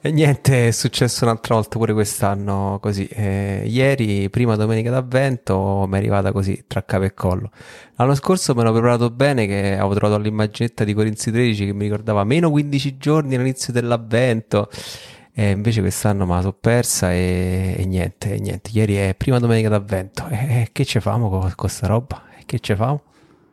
E niente, è successo un'altra volta pure quest'anno così. Ieri, prima domenica d'avvento, mi è arrivata così, tra capo e collo. L'anno scorso me l'ho preparato bene, che avevo trovato l'immaginetta di Corinzi 13 che mi ricordava meno 15 giorni all'inizio dell'avvento. E invece quest'anno me la so persa e niente, niente. Ieri è prima domenica d'avvento. E che ci famo con sta roba? E che ci famo?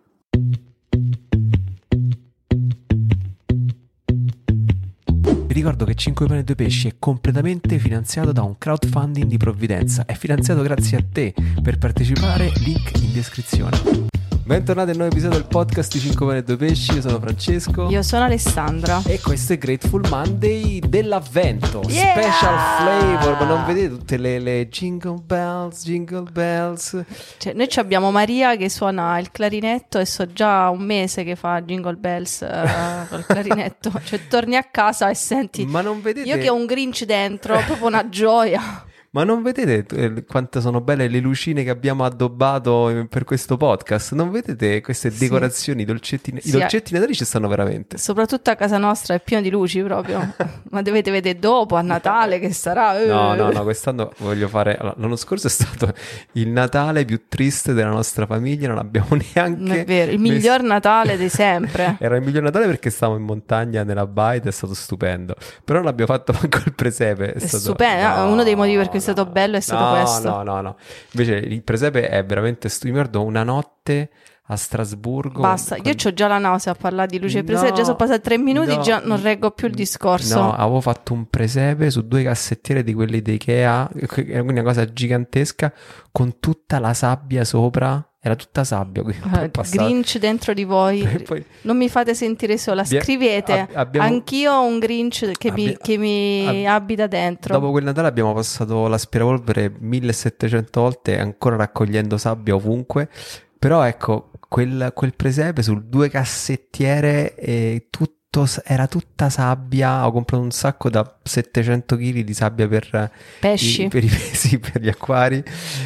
Vi ricordo che 5 pane e 2 pesci è completamente finanziato da un crowdfunding di provvidenza. È finanziato grazie a te. Per partecipare, link in descrizione. Bentornati al nuovo episodio del podcast di 5 pane e 2 pesci. Io sono Francesco. Io sono Alessandra. E questo è Grateful Monday dell'avvento. Yeah! Special flavor. Ma non vedete tutte le jingle bells, jingle bells? Cioè, noi abbiamo Maria che suona il clarinetto e so già un mese che fa jingle bells col clarinetto. Cioè torni a casa e senti, Ma non vedete? io che ho un Grinch dentro, proprio una gioia. Ma non vedete quanto sono belle le lucine che abbiamo addobbato per questo podcast? Non vedete queste Sì. decorazioni, i dolcetti, Sì, i dolcetti natali ci stanno veramente. Soprattutto a casa nostra è pieno di luci proprio. Ma dovete vedere dopo, a Natale, che sarà... No, quest'anno voglio fare... allora, l'anno scorso è stato il Natale più triste della nostra famiglia, non abbiamo neanche... Non è vero, il miglior Natale di sempre. Era il miglior Natale perché stavamo in montagna nella baita, è stato stupendo. Però non abbiamo fatto manco il presepe. È stupendo, uno dei motivi per cui è stato bello è stato questo. No. Invece il presepe è veramente stupendo. Mi ricordo una notte a Strasburgo. Basta, io c'ho già la nausea a parlare di luce e presepe, No, già sono passati 3 minuti, no, già non reggo più il discorso. No, avevo fatto un presepe su 2 cassettiere di quelli di Ikea, quindi una cosa gigantesca, con tutta la sabbia sopra. Era tutta sabbia. Grinch dentro di voi. Poi, non mi fate sentire sola. Scrivete. Anch'io ho un Grinch che mi abita dentro. Dopo quel Natale abbiamo passato l'aspirapolvere 1700 volte, ancora raccogliendo sabbia ovunque. Però ecco, quel presepe sul 2 cassettiere era tutta sabbia. Ho comprato un sacco da 700 kg di sabbia per pesci, per gli acquari,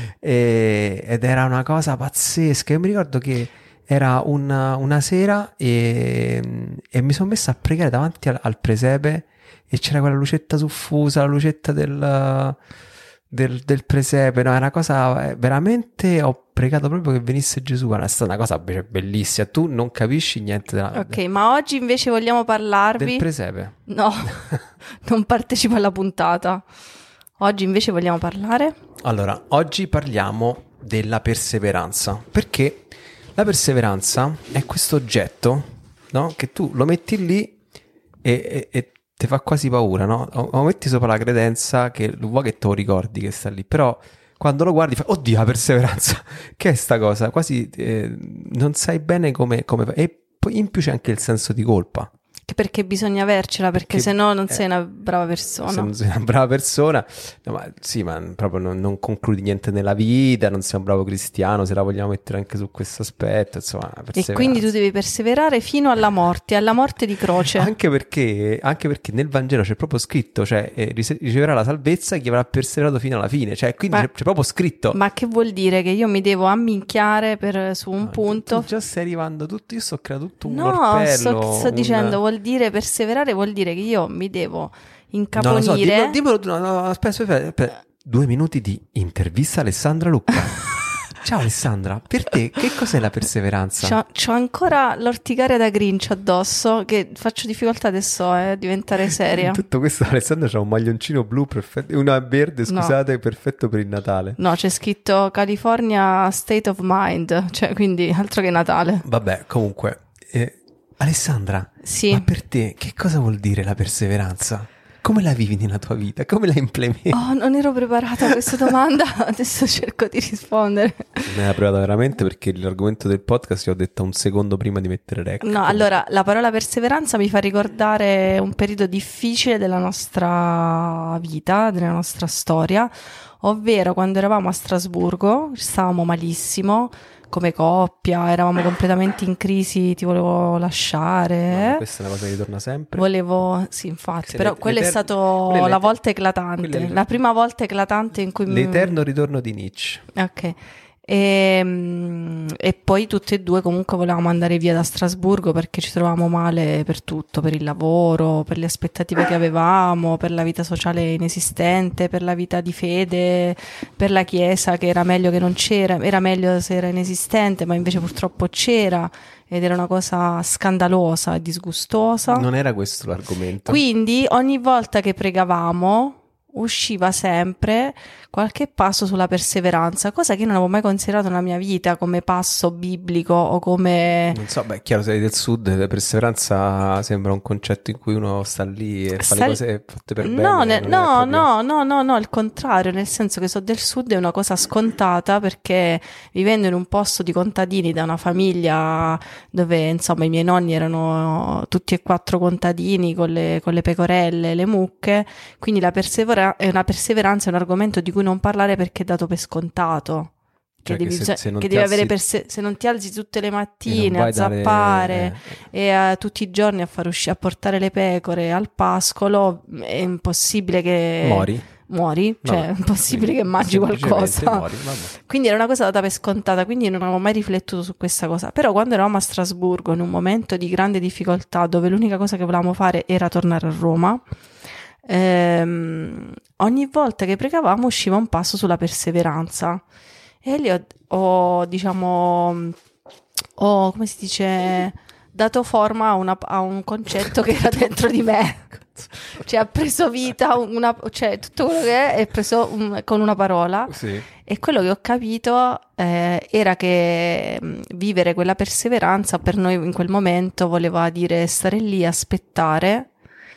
ed era una cosa pazzesca. Io mi ricordo che era una sera e mi sono messo a pregare davanti al presepe e c'era quella lucetta soffusa, la lucetta del presepe. No, è una cosa veramente, ho pregato proprio che venisse Gesù. È stata una cosa bellissima. Tu non capisci niente ok, ma oggi invece vogliamo parlarvi del presepe. No, non partecipo alla puntata. Oggi invece vogliamo parlare. Allora, oggi parliamo della perseveranza, perché la perseveranza è questo oggetto, no? Che tu lo metti lì e ti fa quasi paura, no? O metti sopra la credenza che vuoi che te lo ricordi che sta lì, però quando lo guardi fai, oddio, la perseveranza, che è sta cosa? Quasi non sai bene come e poi in più c'è anche il senso di colpa. Perché bisogna avercela, perché se no non sei una brava persona. Se non sei una brava persona, no, ma sì, ma proprio non concludi niente nella vita, non sei un bravo cristiano, se la vogliamo mettere anche su questo aspetto, insomma. E quindi tu devi perseverare fino alla morte di croce. Anche perché nel Vangelo c'è proprio scritto, cioè riceverà la salvezza chi avrà perseverato fino alla fine, cioè quindi c'è proprio scritto. Ma che vuol dire? Che io mi devo amminchiare su un punto? Tu già stai arrivando tutto, io sto creando tutto un orpello. No, sto dicendo, vuol dire perseverare, vuol dire che io mi devo incaponire. No, dimmelo, aspetta. 2 minuti di intervista a Alessandra Lucca. Ciao Alessandra, per te che cos'è la perseveranza? C'ho ancora l'orticaria da Grinch addosso, che faccio difficoltà adesso a diventare seria. Tutto questo Alessandra c'ha un maglioncino blu perfetto, una verde, scusate, no. Perfetto per il Natale. No, c'è scritto California State of Mind, cioè quindi altro che Natale. Vabbè, comunque, Alessandra, sì. Ma per te che cosa vuol dire la perseveranza? Come la vivi nella tua vita? Come la implementi? Oh, non ero preparata a questa domanda, adesso cerco di rispondere. Non era preparata veramente perché l'argomento del podcast l'ho detto un secondo prima di mettere rec. No, allora, la parola perseveranza mi fa ricordare un periodo difficile della nostra vita, della nostra storia, ovvero quando eravamo a Strasburgo, stavamo malissimo, come coppia, eravamo completamente in crisi, ti volevo lasciare. No, questa è una cosa che ritorna sempre. Sì, infatti, però quello è stato la volta eclatante, la prima volta eclatante in cui... L'eterno ritorno di Nietzsche. Ok, E poi tutte e due comunque volevamo andare via da Strasburgo perché ci trovavamo male per tutto, per il lavoro, per le aspettative che avevamo, per la vita sociale inesistente, per la vita di fede, per la chiesa che era meglio che non c'era, era meglio se era inesistente, ma invece purtroppo c'era ed era una cosa scandalosa e disgustosa. Non era questo l'argomento. Quindi ogni volta che pregavamo usciva sempre qualche passo sulla perseveranza, cosa che io non avevo mai considerato nella mia vita come passo biblico o come... Non so, beh, chiaro, sei del sud, la perseveranza sembra un concetto in cui uno sta lì e fa le cose fatte per bene. No, il contrario, nel senso che so del sud è una cosa scontata perché vivendo in un posto di contadini da una famiglia dove insomma i miei nonni erano tutti e 4 contadini con le pecorelle, le mucche, quindi la perseveranza è un argomento di cui non parlare perché è dato per scontato. Cioè Se non ti alzi tutte le mattine a zappare e tutti i giorni a far uscire, a portare le pecore al pascolo, è impossibile che muori, cioè è impossibile che mangi qualcosa. Quindi era una cosa data per scontata, quindi non avevo mai riflettuto su questa cosa. Però quando eravamo a Strasburgo in un momento di grande difficoltà dove l'unica cosa che volevamo fare era tornare a Roma, ogni volta che pregavamo usciva un passo sulla perseveranza e lì ho come si dice, dato forma a un concetto che era dentro di me, cioè ha preso vita cioè tutto quello che è preso con una parola. Sì. E quello che ho capito era che vivere quella perseveranza per noi in quel momento voleva dire stare lì, aspettare,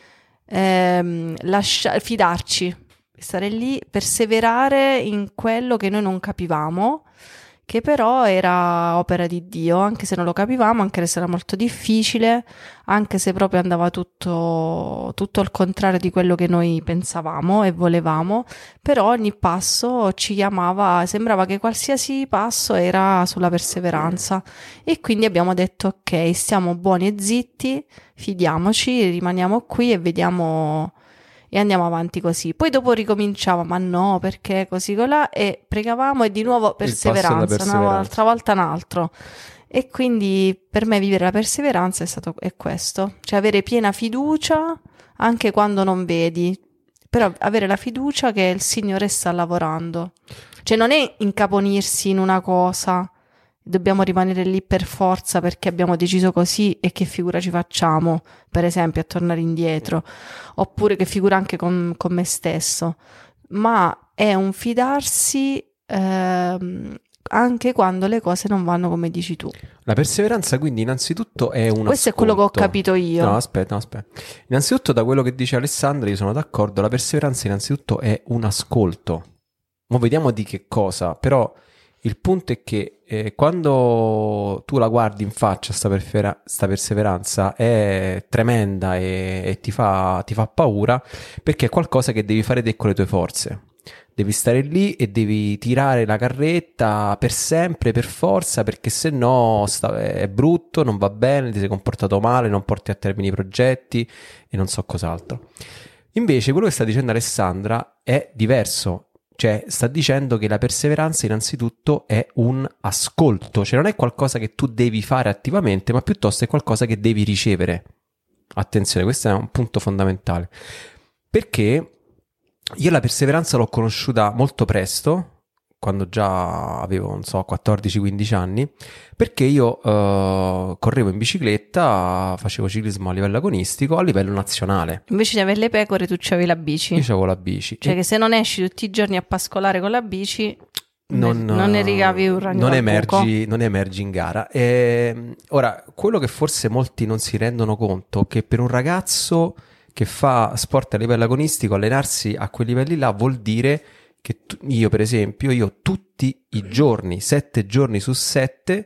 fidarci, stare lì, perseverare in quello che noi non capivamo, che però era opera di Dio, anche se non lo capivamo, anche se era molto difficile, anche se proprio andava tutto al contrario di quello che noi pensavamo e volevamo, però ogni passo ci chiamava, sembrava che qualsiasi passo era sulla perseveranza e quindi abbiamo detto ok, stiamo buoni e zitti, fidiamoci, rimaniamo qui e vediamo e andiamo avanti così. Poi dopo ricominciava, ma no, perché così colà, e pregavamo e di nuovo perseveranza, un'altra volta un altro. E quindi per me vivere la perseveranza è questo, cioè avere piena fiducia anche quando non vedi, però avere la fiducia che il Signore sta lavorando. Cioè non è incaponirsi in una cosa, dobbiamo rimanere lì per forza perché abbiamo deciso così e che figura ci facciamo, per esempio, a tornare indietro, oppure che figura anche con me stesso, ma è un fidarsi anche quando le cose non vanno come dici tu. La perseveranza quindi innanzitutto è un Questo ascolto. è quello che ho capito io. No, aspetta. Innanzitutto da quello che dice Alessandra io sono d'accordo, la perseveranza innanzitutto è un ascolto. Ma vediamo di che cosa, però il punto è che quando tu la guardi in faccia sta perseveranza è tremenda e ti fa paura perché è qualcosa che devi fare te con le tue forze. Devi stare lì e devi tirare la carretta per sempre, per forza, perché se no è brutto, non va bene, ti sei comportato male, non porti a termine i progetti e non so cos'altro. Invece quello che sta dicendo Alessandra è diverso. Cioè, sta dicendo che la perseveranza innanzitutto è un ascolto, cioè non è qualcosa che tu devi fare attivamente, ma piuttosto è qualcosa che devi ricevere. Attenzione, questo è un punto fondamentale. Perché io la perseveranza l'ho conosciuta molto presto, quando già avevo, non so, 14-15 anni, perché io correvo in bicicletta, facevo ciclismo a livello agonistico, a livello nazionale. Invece di avere le pecore tu c'avevi la bici. Io c'avevo la bici. Cioè che se non esci tutti i giorni a pascolare con la bici non ne ricavi un ragno non emergi in gara. Ora, quello che forse molti non si rendono conto è che per un ragazzo che fa sport a livello agonistico, allenarsi a quei livelli là vuol dire che io per esempio, tutti i giorni, 7 giorni su 7,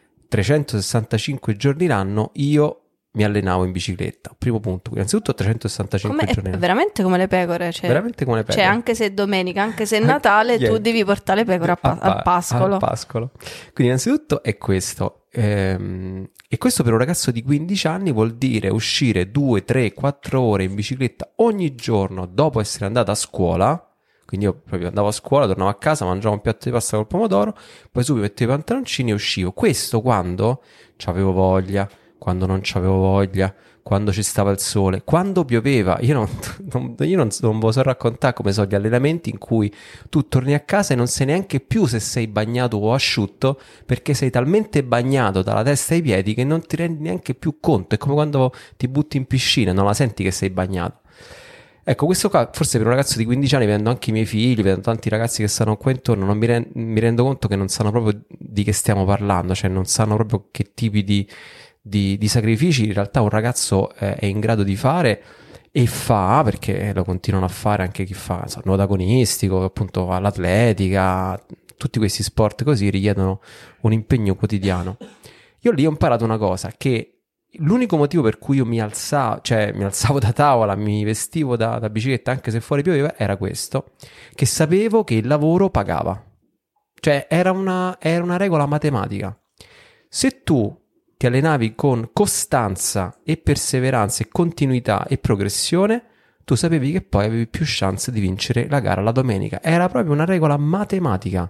365 giorni l'anno, io mi allenavo in bicicletta. Primo punto, innanzitutto 365 giorni l'anno. Veramente come le pecore, cioè, veramente come le pecore. Cioè anche se è domenica, anche se è Natale, tu devi portare le pecore al pascolo. Quindi innanzitutto è questo. E questo per un ragazzo di 15 anni vuol dire uscire 2, 3, 4 ore in bicicletta ogni giorno dopo essere andato a scuola. Quindi io proprio andavo a scuola, tornavo a casa, mangiavo un piatto di pasta col pomodoro, poi subito mettevo i pantaloncini e uscivo. Questo quando c'avevo voglia, quando non c'avevo voglia, quando ci stava il sole, quando pioveva. Io non ve lo so raccontare come sono gli allenamenti in cui tu torni a casa e non sai neanche più se sei bagnato o asciutto, perché sei talmente bagnato dalla testa ai piedi che non ti rendi neanche più conto. È come quando ti butti in piscina e non la senti che sei bagnato. Ecco, questo qua, forse per un ragazzo di 15 anni, vedendo anche i miei figli, vedendo tanti ragazzi che stanno qua intorno, non mi rendo conto che non sanno proprio di che stiamo parlando, cioè non sanno proprio che tipi di sacrifici in realtà un ragazzo è in grado di fare e fa, perché lo continuano a fare anche chi fa nuoto agonistico, appunto all'atletica, tutti questi sport così richiedono un impegno quotidiano. Io lì ho imparato una cosa, che l'unico motivo per cui io mi alzavo da tavola, mi vestivo da bicicletta anche se fuori pioveva, era questo, che sapevo che il lavoro pagava. Cioè era una regola matematica. Se tu ti allenavi con costanza e perseveranza e continuità e progressione, tu sapevi che poi avevi più chance di vincere la gara la domenica. Era proprio una regola matematica.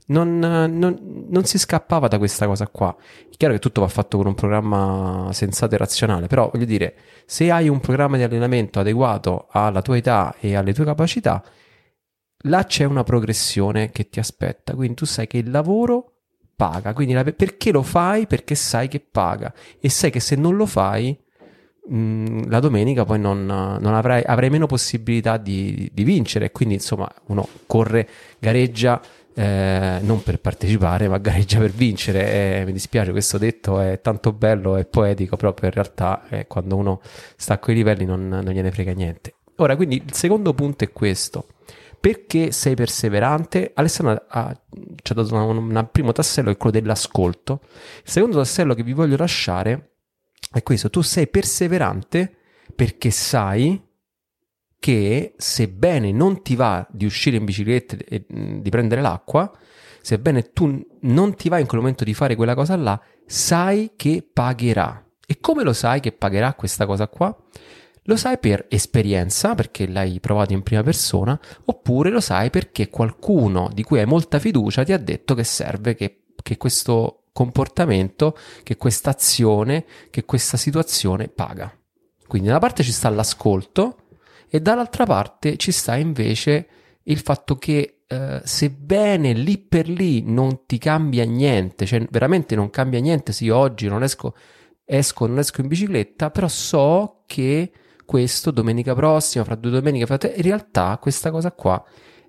Non si scappava da questa cosa qua. È chiaro che tutto va fatto con un programma sensato e razionale, però voglio dire, se hai un programma di allenamento adeguato alla tua età e alle tue capacità, là c'è una progressione che ti aspetta, quindi tu sai che il lavoro paga, quindi perché lo fai? Perché sai che paga e sai che se non lo fai la domenica poi non avrai meno possibilità di vincere, quindi insomma uno corre, gareggia non per partecipare ma gareggia per vincere. Mi dispiace, questo detto è tanto bello e poetico, però in realtà quando uno sta a quei livelli non gliene frega niente. Ora, quindi il secondo punto è questo: perché sei perseverante? Alessandro ci ha dato un primo tassello, che è quello dell'ascolto. Il secondo tassello che vi voglio lasciare è questo: tu sei perseverante perché sai che sebbene non ti va di uscire in bicicletta e di prendere l'acqua, sebbene tu non ti va in quel momento di fare quella cosa là, sai che pagherà. E come lo sai che pagherà questa cosa qua? Lo sai per esperienza, perché l'hai provato in prima persona, oppure lo sai perché qualcuno di cui hai molta fiducia ti ha detto che serve che questo comportamento, che questa azione, che questa situazione paga. Quindi da una parte ci sta l'ascolto e dall'altra parte ci sta invece il fatto che sebbene lì per lì non ti cambia niente, cioè veramente non cambia niente se io oggi non esco in bicicletta, però so che questo domenica prossima, fra 2 domeniche, in realtà questa cosa qua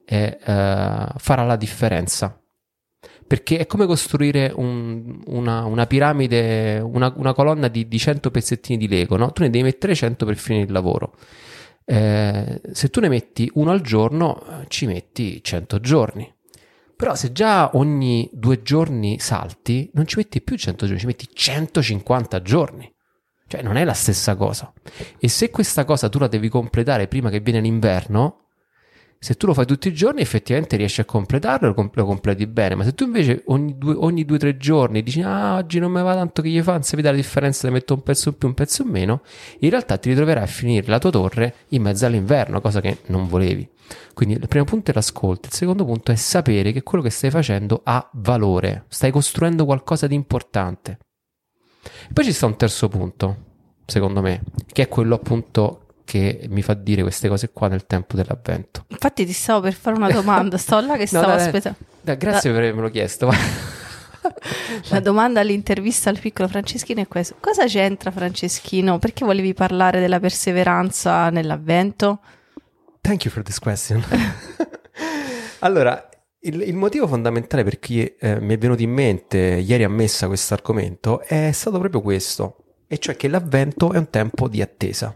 farà la differenza, perché è come costruire una piramide, una colonna di 100 pezzettini di Lego, no? Tu ne devi mettere 100 per finire il lavoro. Se tu ne metti uno al giorno, ci metti 100 giorni. Però se già ogni 2 giorni salti, non ci metti più 100 giorni, ci metti 150 giorni. Cioè non è la stessa cosa. E se questa cosa tu la devi completare prima che viene l'inverno, se tu lo fai tutti i giorni effettivamente riesci a completarlo, lo completi bene. Ma se tu invece ogni 2-3 giorni dici oggi non mi va tanto che gli fa, non si vede la differenza, ne metto un pezzo in più, un pezzo in meno, in realtà ti ritroverai a finire la tua torre in mezzo all'inverno, cosa che non volevi. Quindi il primo punto è l'ascolto, il secondo punto è sapere che quello che stai facendo ha valore, stai costruendo qualcosa di importante. E poi ci sta un terzo punto, secondo me, che è quello appunto che mi fa dire queste cose qua nel tempo dell'avvento. Infatti ti stavo per fare una domanda, stavo là che stavo aspettando. Grazie per avermelo chiesto. La domanda all'intervista al piccolo Franceschino è questa: cosa c'entra, Franceschino? Perché volevi parlare della perseveranza nell'avvento? Thank you for this question. Allora, il motivo fondamentale per cui mi è venuto in mente ieri a messa questo argomento è stato proprio questo, e cioè che l'avvento è un tempo di attesa.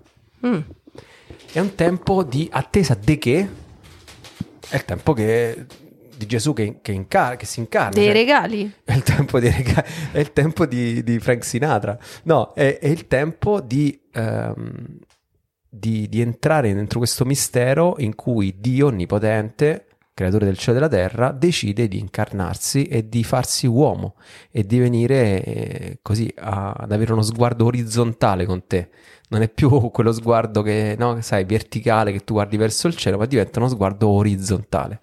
È un tempo di attesa di che? È il tempo di Gesù che si incarna. Dei regali? È il tempo dei regali, è il tempo di Frank Sinatra. No, è il tempo di entrare dentro questo mistero in cui Dio Onnipotente creatore del cielo e della terra, decide di incarnarsi e di farsi uomo e di venire così ad avere uno sguardo orizzontale con te. Non è più quello sguardo che, no, sai, verticale, che tu guardi verso il cielo, ma diventa uno sguardo orizzontale.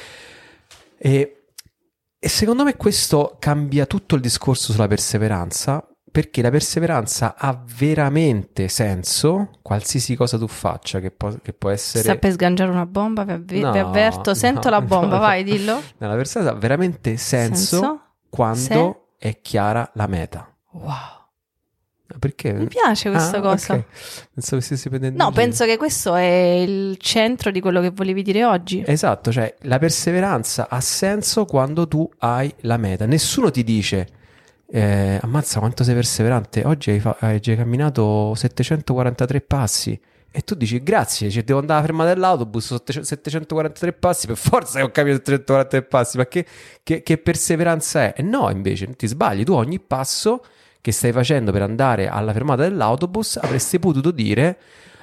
E secondo me questo cambia tutto il discorso sulla perseveranza, perché la perseveranza ha veramente senso, qualsiasi cosa tu faccia, che può essere... Sta per sganciare una bomba, vi No, avverto, sento la bomba, vai, dillo. No, la perseveranza ha veramente senso quando è chiara la meta. Wow. Perché? Mi piace questa cosa. Okay. Pensavo che stessi prendendo No, in giro. penso che questo è il centro di quello che volevi dire oggi. Esatto, cioè la perseveranza ha senso quando tu hai la meta. Nessuno ti dice ammazza quanto sei perseverante, oggi hai già camminato 743 passi e tu dici grazie, cioè, devo andare a fermare dell'autobus 743 passi, per forza che ho camminato 743 passi, ma che perseveranza è? E no, invece ti sbagli, tu ogni passo che stai facendo per andare alla fermata dell'autobus avresti potuto dire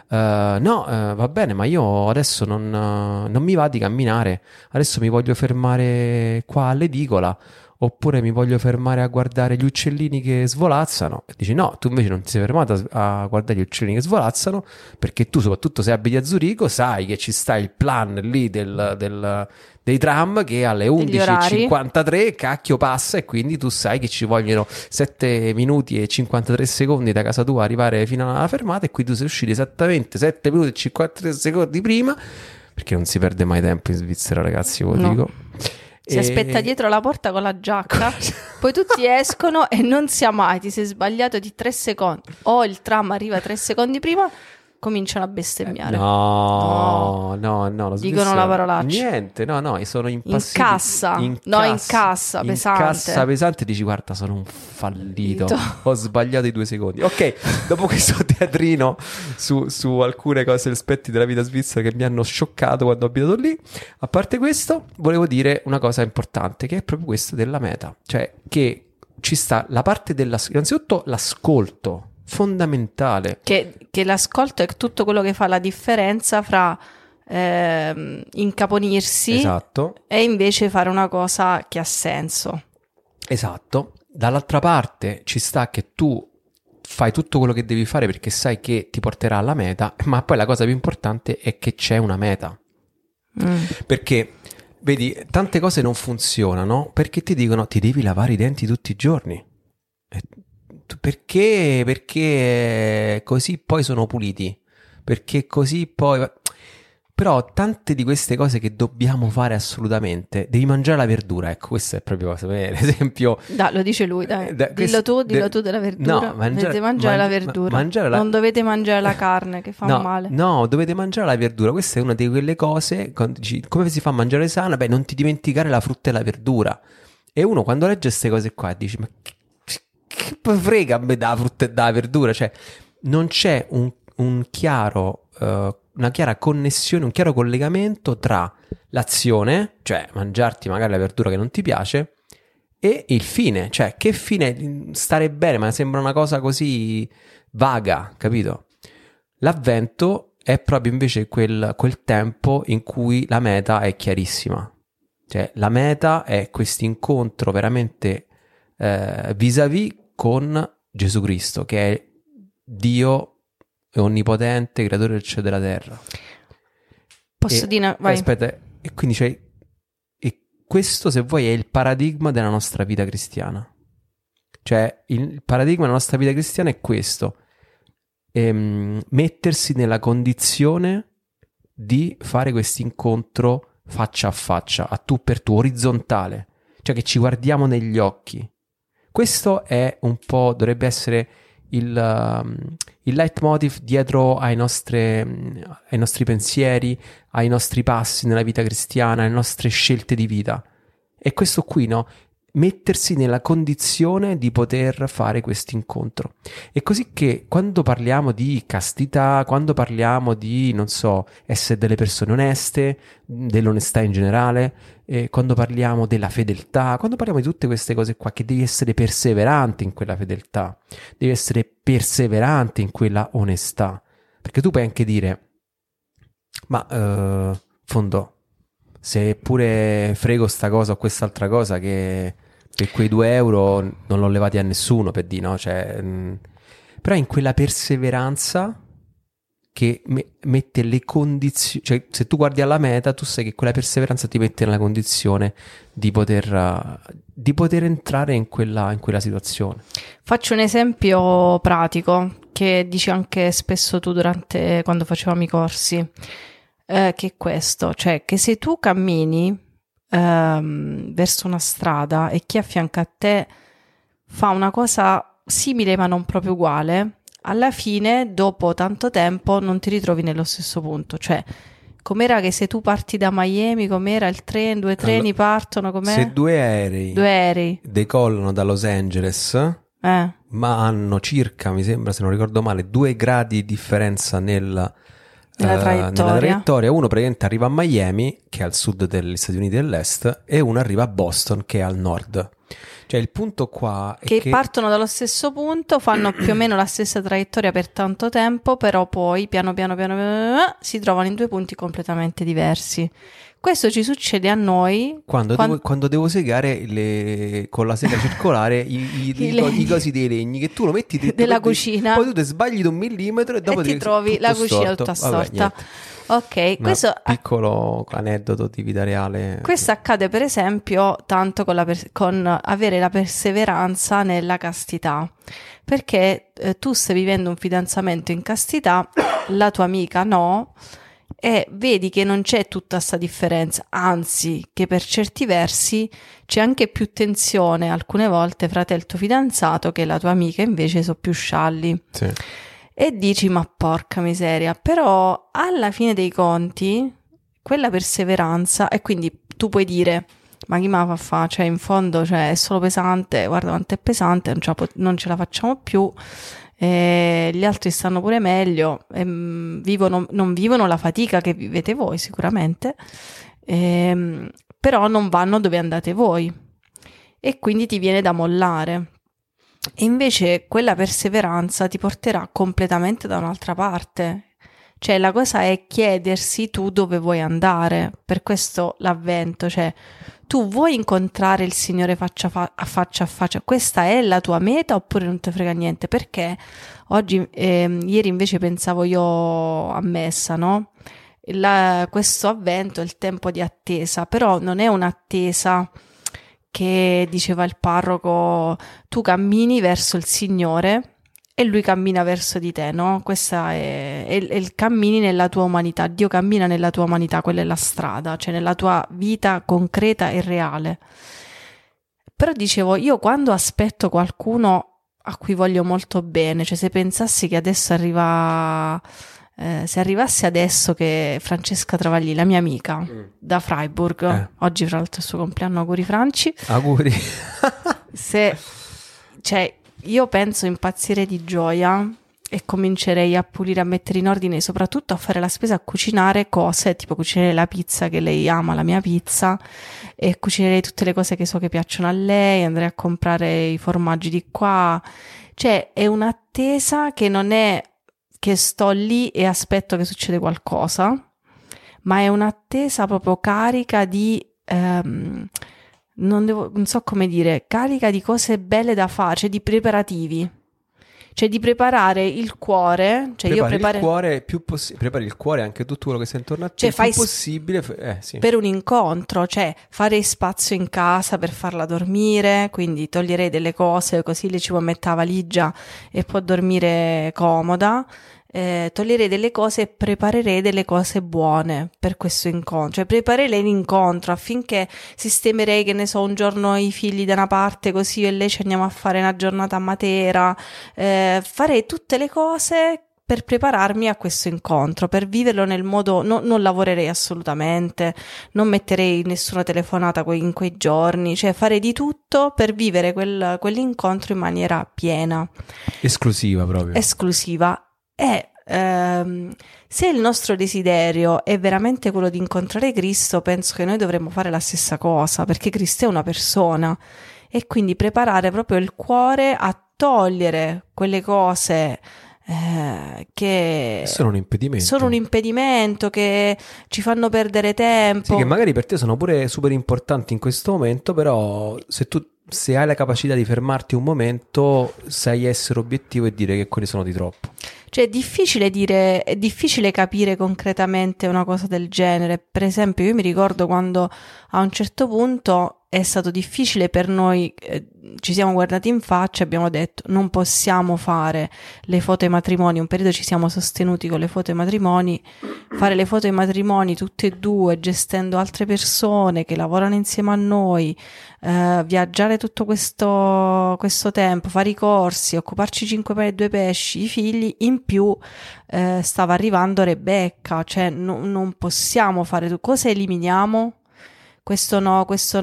va bene, ma io adesso non mi va di camminare, adesso mi voglio fermare qua all'edicola, oppure mi voglio fermare a guardare gli uccellini che svolazzano. E dici no, tu invece non ti sei fermato a guardare gli uccellini che svolazzano, perché tu, soprattutto se abiti a Zurigo, sai che ci sta il plan lì dei tram che alle 11:53 cacchio passa, e quindi tu sai che ci vogliono 7 minuti e 53 secondi da casa tua arrivare fino alla fermata, e qui tu sei uscito esattamente 7 minuti e 53 secondi prima, perché non si perde mai tempo in Svizzera, ragazzi, ve lo dico. Si aspetta dietro la porta con la giacca, poi tutti escono e non sia mai, ti sei sbagliato di 3 secondi, o il tram arriva 3 secondi prima, cominciano a bestemmiare. No, dicono la parolaccia. Niente, no, sono impassibili. In cassa, pesante. In cassa pesante dici guarda, sono un fallito, ho sbagliato i 2 secondi. Ok, dopo questo teatrino su alcune cose, aspetti della vita svizzera che mi hanno scioccato quando ho abitato lì, a parte questo, volevo dire una cosa importante, che è proprio questa della meta, cioè che ci sta la parte innanzitutto l'ascolto fondamentale, che l'ascolto è tutto quello che fa la differenza fra incaponirsi, esatto, e invece fare una cosa che ha senso. Esatto. Dall'altra parte ci sta che tu fai tutto quello che devi fare perché sai che ti porterà alla meta, ma poi la cosa più importante è che c'è una meta. Perché vedi, tante cose non funzionano perché ti dicono ti devi lavare i denti tutti i giorni. Perché? Perché così poi sono puliti, perché così poi... Però tante di queste cose che dobbiamo fare assolutamente, devi mangiare la verdura, ecco, questo è proprio cosa, per esempio... Lo dice lui, dai, dillo tu della verdura, no, dovete mangiare la verdura, non dovete mangiare la carne che fa male. No, dovete mangiare la verdura, questa è una di quelle cose, dici, come si fa a mangiare sana? Beh, non ti dimenticare la frutta e la verdura. E uno quando legge queste cose qua dice, ma che frega a me da frutta e da verdura, cioè non c'è un chiaro, una chiara connessione, un chiaro collegamento tra l'azione, cioè mangiarti magari la verdura che non ti piace, e il fine, cioè che fine, stare bene, ma sembra una cosa così vaga, capito? L'avvento è proprio invece quel tempo in cui la meta è chiarissima, cioè la meta è questo incontro veramente vis-à-vis con Gesù Cristo, che è Dio onnipotente, creatore del cielo e della terra. Posso dire, vai. Aspetta, e quindi e questo, se vuoi, è il paradigma della nostra vita cristiana. Cioè, il paradigma della nostra vita cristiana è questo: mettersi nella condizione di fare questo incontro faccia a faccia, a tu per tu, orizzontale, cioè che ci guardiamo negli occhi. Questo è un po', dovrebbe essere il leitmotiv dietro ai nostri pensieri, ai nostri passi nella vita cristiana, alle nostre scelte di vita. E questo qui, no? Mettersi nella condizione di poter fare questo incontro. E così che quando parliamo di castità, quando parliamo di, non so, essere delle persone oneste, dell'onestà in generale, quando parliamo della fedeltà, quando parliamo di tutte queste cose qua, che devi essere perseverante in quella fedeltà, devi essere perseverante in quella onestà, perché tu puoi anche dire, ma fondo, se pure frego sta cosa o quest'altra cosa, che per quei 2 euro non l'ho levati a nessuno, per dire, no? Cioè, però in quella perseveranza che mette le condizioni, cioè se tu guardi alla meta, tu sai che quella perseveranza ti mette nella condizione di poter entrare in quella situazione. Faccio un esempio pratico che dici anche spesso tu quando facevamo i corsi, che è questo, cioè che se tu cammini verso una strada e chi a fianco a te fa una cosa simile ma non proprio uguale, alla fine, dopo tanto tempo, non ti ritrovi nello stesso punto. Cioè, com'era che se tu parti da Miami, com'era il treno, due treni partono, com'è? Se due aerei decollano da Los Angeles, ma hanno circa, mi sembra, se non ricordo male, 2 gradi di differenza nella traiettoria. Uno praticamente arriva a Miami, che è al sud degli Stati Uniti dell'Est, e uno arriva a Boston, che è al nord. Cioè il punto qua è che partono dallo stesso punto, fanno più o meno la stessa traiettoria per tanto tempo, però poi piano piano si trovano in 2 punti completamente diversi. Questo ci succede a noi quando devo segare con la sega circolare i cosi dei legni, che tu lo metti della cucina, poi tu ti sbagli di 1 millimetro e dopo ti trovi la cucina tutta storta. Ok, questo piccolo aneddoto di vita reale. Questo accade per esempio tanto con avere la perseveranza nella castità, perché tu stai vivendo un fidanzamento in castità, la tua amica no, e vedi che non c'è tutta sta differenza, anzi che per certi versi c'è anche più tensione alcune volte fra te e il tuo fidanzato, che la tua amica invece sono più scialli. Sì. E dici, ma porca miseria, però alla fine dei conti quella perseveranza, e quindi tu puoi dire, ma chi me la fa fare? Cioè in fondo, cioè, è solo pesante, guarda quanto è pesante, non ce la facciamo più, gli altri stanno pure meglio, non vivono la fatica che vivete voi sicuramente, però non vanno dove andate voi e quindi ti viene da mollare. E invece quella perseveranza ti porterà completamente da un'altra parte. Cioè la cosa è chiedersi tu dove vuoi andare. Per questo l'avvento, cioè tu vuoi incontrare il Signore faccia a faccia, questa è la tua meta oppure non te frega niente? Perché ieri invece pensavo io a messa, no? Questo avvento è il tempo di attesa, però non è un'attesa che diceva il parroco, tu cammini verso il Signore e Lui cammina verso di te, no? Questa è il cammini nella tua umanità, Dio cammina nella tua umanità, quella è la strada, cioè nella tua vita concreta e reale. Però dicevo, io quando aspetto qualcuno a cui voglio molto bene, cioè se pensassi che adesso se arrivasse adesso che Francesca Travagli, la mia amica da Freiburg, oggi fra l'altro è il suo compleanno, auguri Franci. Auguri. Cioè io penso impazzire di gioia e comincerei a pulire, a mettere in ordine, soprattutto a fare la spesa, a cucinare cose, tipo cucinare la pizza, che lei ama la mia pizza, e cucinerei tutte le cose che so che piacciono a lei, andrei a comprare i formaggi di qua. Cioè è un'attesa che non è che sto lì e aspetto che succede qualcosa, ma è un'attesa proprio carica di non so come dire, carica di cose belle da fare, cioè di preparativi, cioè di preparare il cuore, cioè prepari il cuore, anche tutto quello che sta intorno a te, cioè il più possibile sì. Per un incontro, cioè fare spazio in casa per farla dormire, quindi toglierei delle cose così lei ci può mettere la valigia e può dormire comoda. Toglierei delle cose e preparerei delle cose buone per questo incontro, cioè preparerei l'incontro affinché sistemerei, che ne so, un giorno i figli da una parte così io e lei ci andiamo a fare una giornata a Matera, farei tutte le cose per prepararmi a questo incontro, per viverlo nel modo, non lavorerei assolutamente, non metterei nessuna telefonata in quei giorni, cioè farei di tutto per vivere quell'incontro in maniera piena, esclusiva proprio. Esclusiva. E se il nostro desiderio è veramente quello di incontrare Cristo, penso che noi dovremmo fare la stessa cosa, perché Cristo è una persona, e quindi preparare proprio il cuore a togliere quelle cose che sono un impedimento. Sono un impedimento, che ci fanno perdere tempo. Sì, che magari per te sono pure super importanti in questo momento, però se hai la capacità di fermarti un momento, sai essere obiettivo e dire che quelli sono di troppo. Cioè è difficile capire concretamente una cosa del genere. Per esempio, io mi ricordo quando a un certo punto è stato difficile per noi, ci siamo guardati in faccia e abbiamo detto non possiamo fare le foto ai matrimoni. Un periodo ci siamo sostenuti con le foto ai matrimoni, fare le foto ai matrimoni tutte e due, gestendo altre persone che lavorano insieme a noi, viaggiare tutto questo tempo, fare i corsi, occuparci 5 pane e 2 pesci, i figli, in più stava arrivando Rebecca, cioè non possiamo fare cosa eliminiamo? Questo no, questo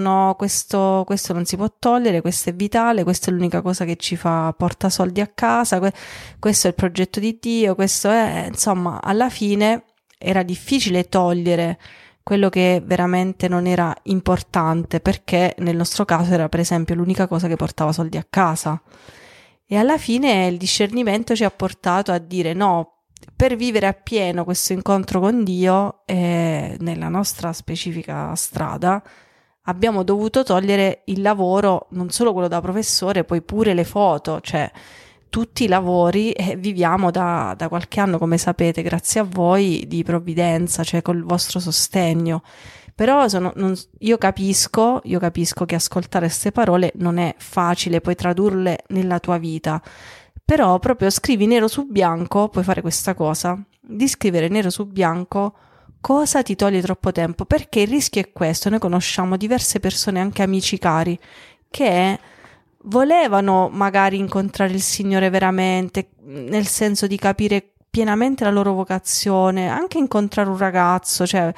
non si può togliere, questo è vitale, questa è l'unica cosa che ci porta soldi a casa, questo è il progetto di Dio, questo è, insomma, alla fine era difficile togliere quello che veramente non era importante, perché nel nostro caso era per esempio l'unica cosa che portava soldi a casa. E alla fine il discernimento ci ha portato a dire no, per vivere appieno questo incontro con Dio, nella nostra specifica strada, abbiamo dovuto togliere il lavoro, non solo quello da professore, poi pure le foto, cioè tutti i lavori, e viviamo da qualche anno, come sapete, grazie a voi, di provvidenza, cioè col vostro sostegno. Però io capisco che ascoltare queste parole non è facile, puoi tradurle nella tua vita. Però proprio scrivi nero su bianco, puoi fare questa cosa, di scrivere nero su bianco cosa ti toglie troppo tempo, perché il rischio è questo. Noi conosciamo diverse persone, anche amici cari, che volevano magari incontrare il Signore veramente, nel senso di capire pienamente la loro vocazione, anche incontrare un ragazzo, cioè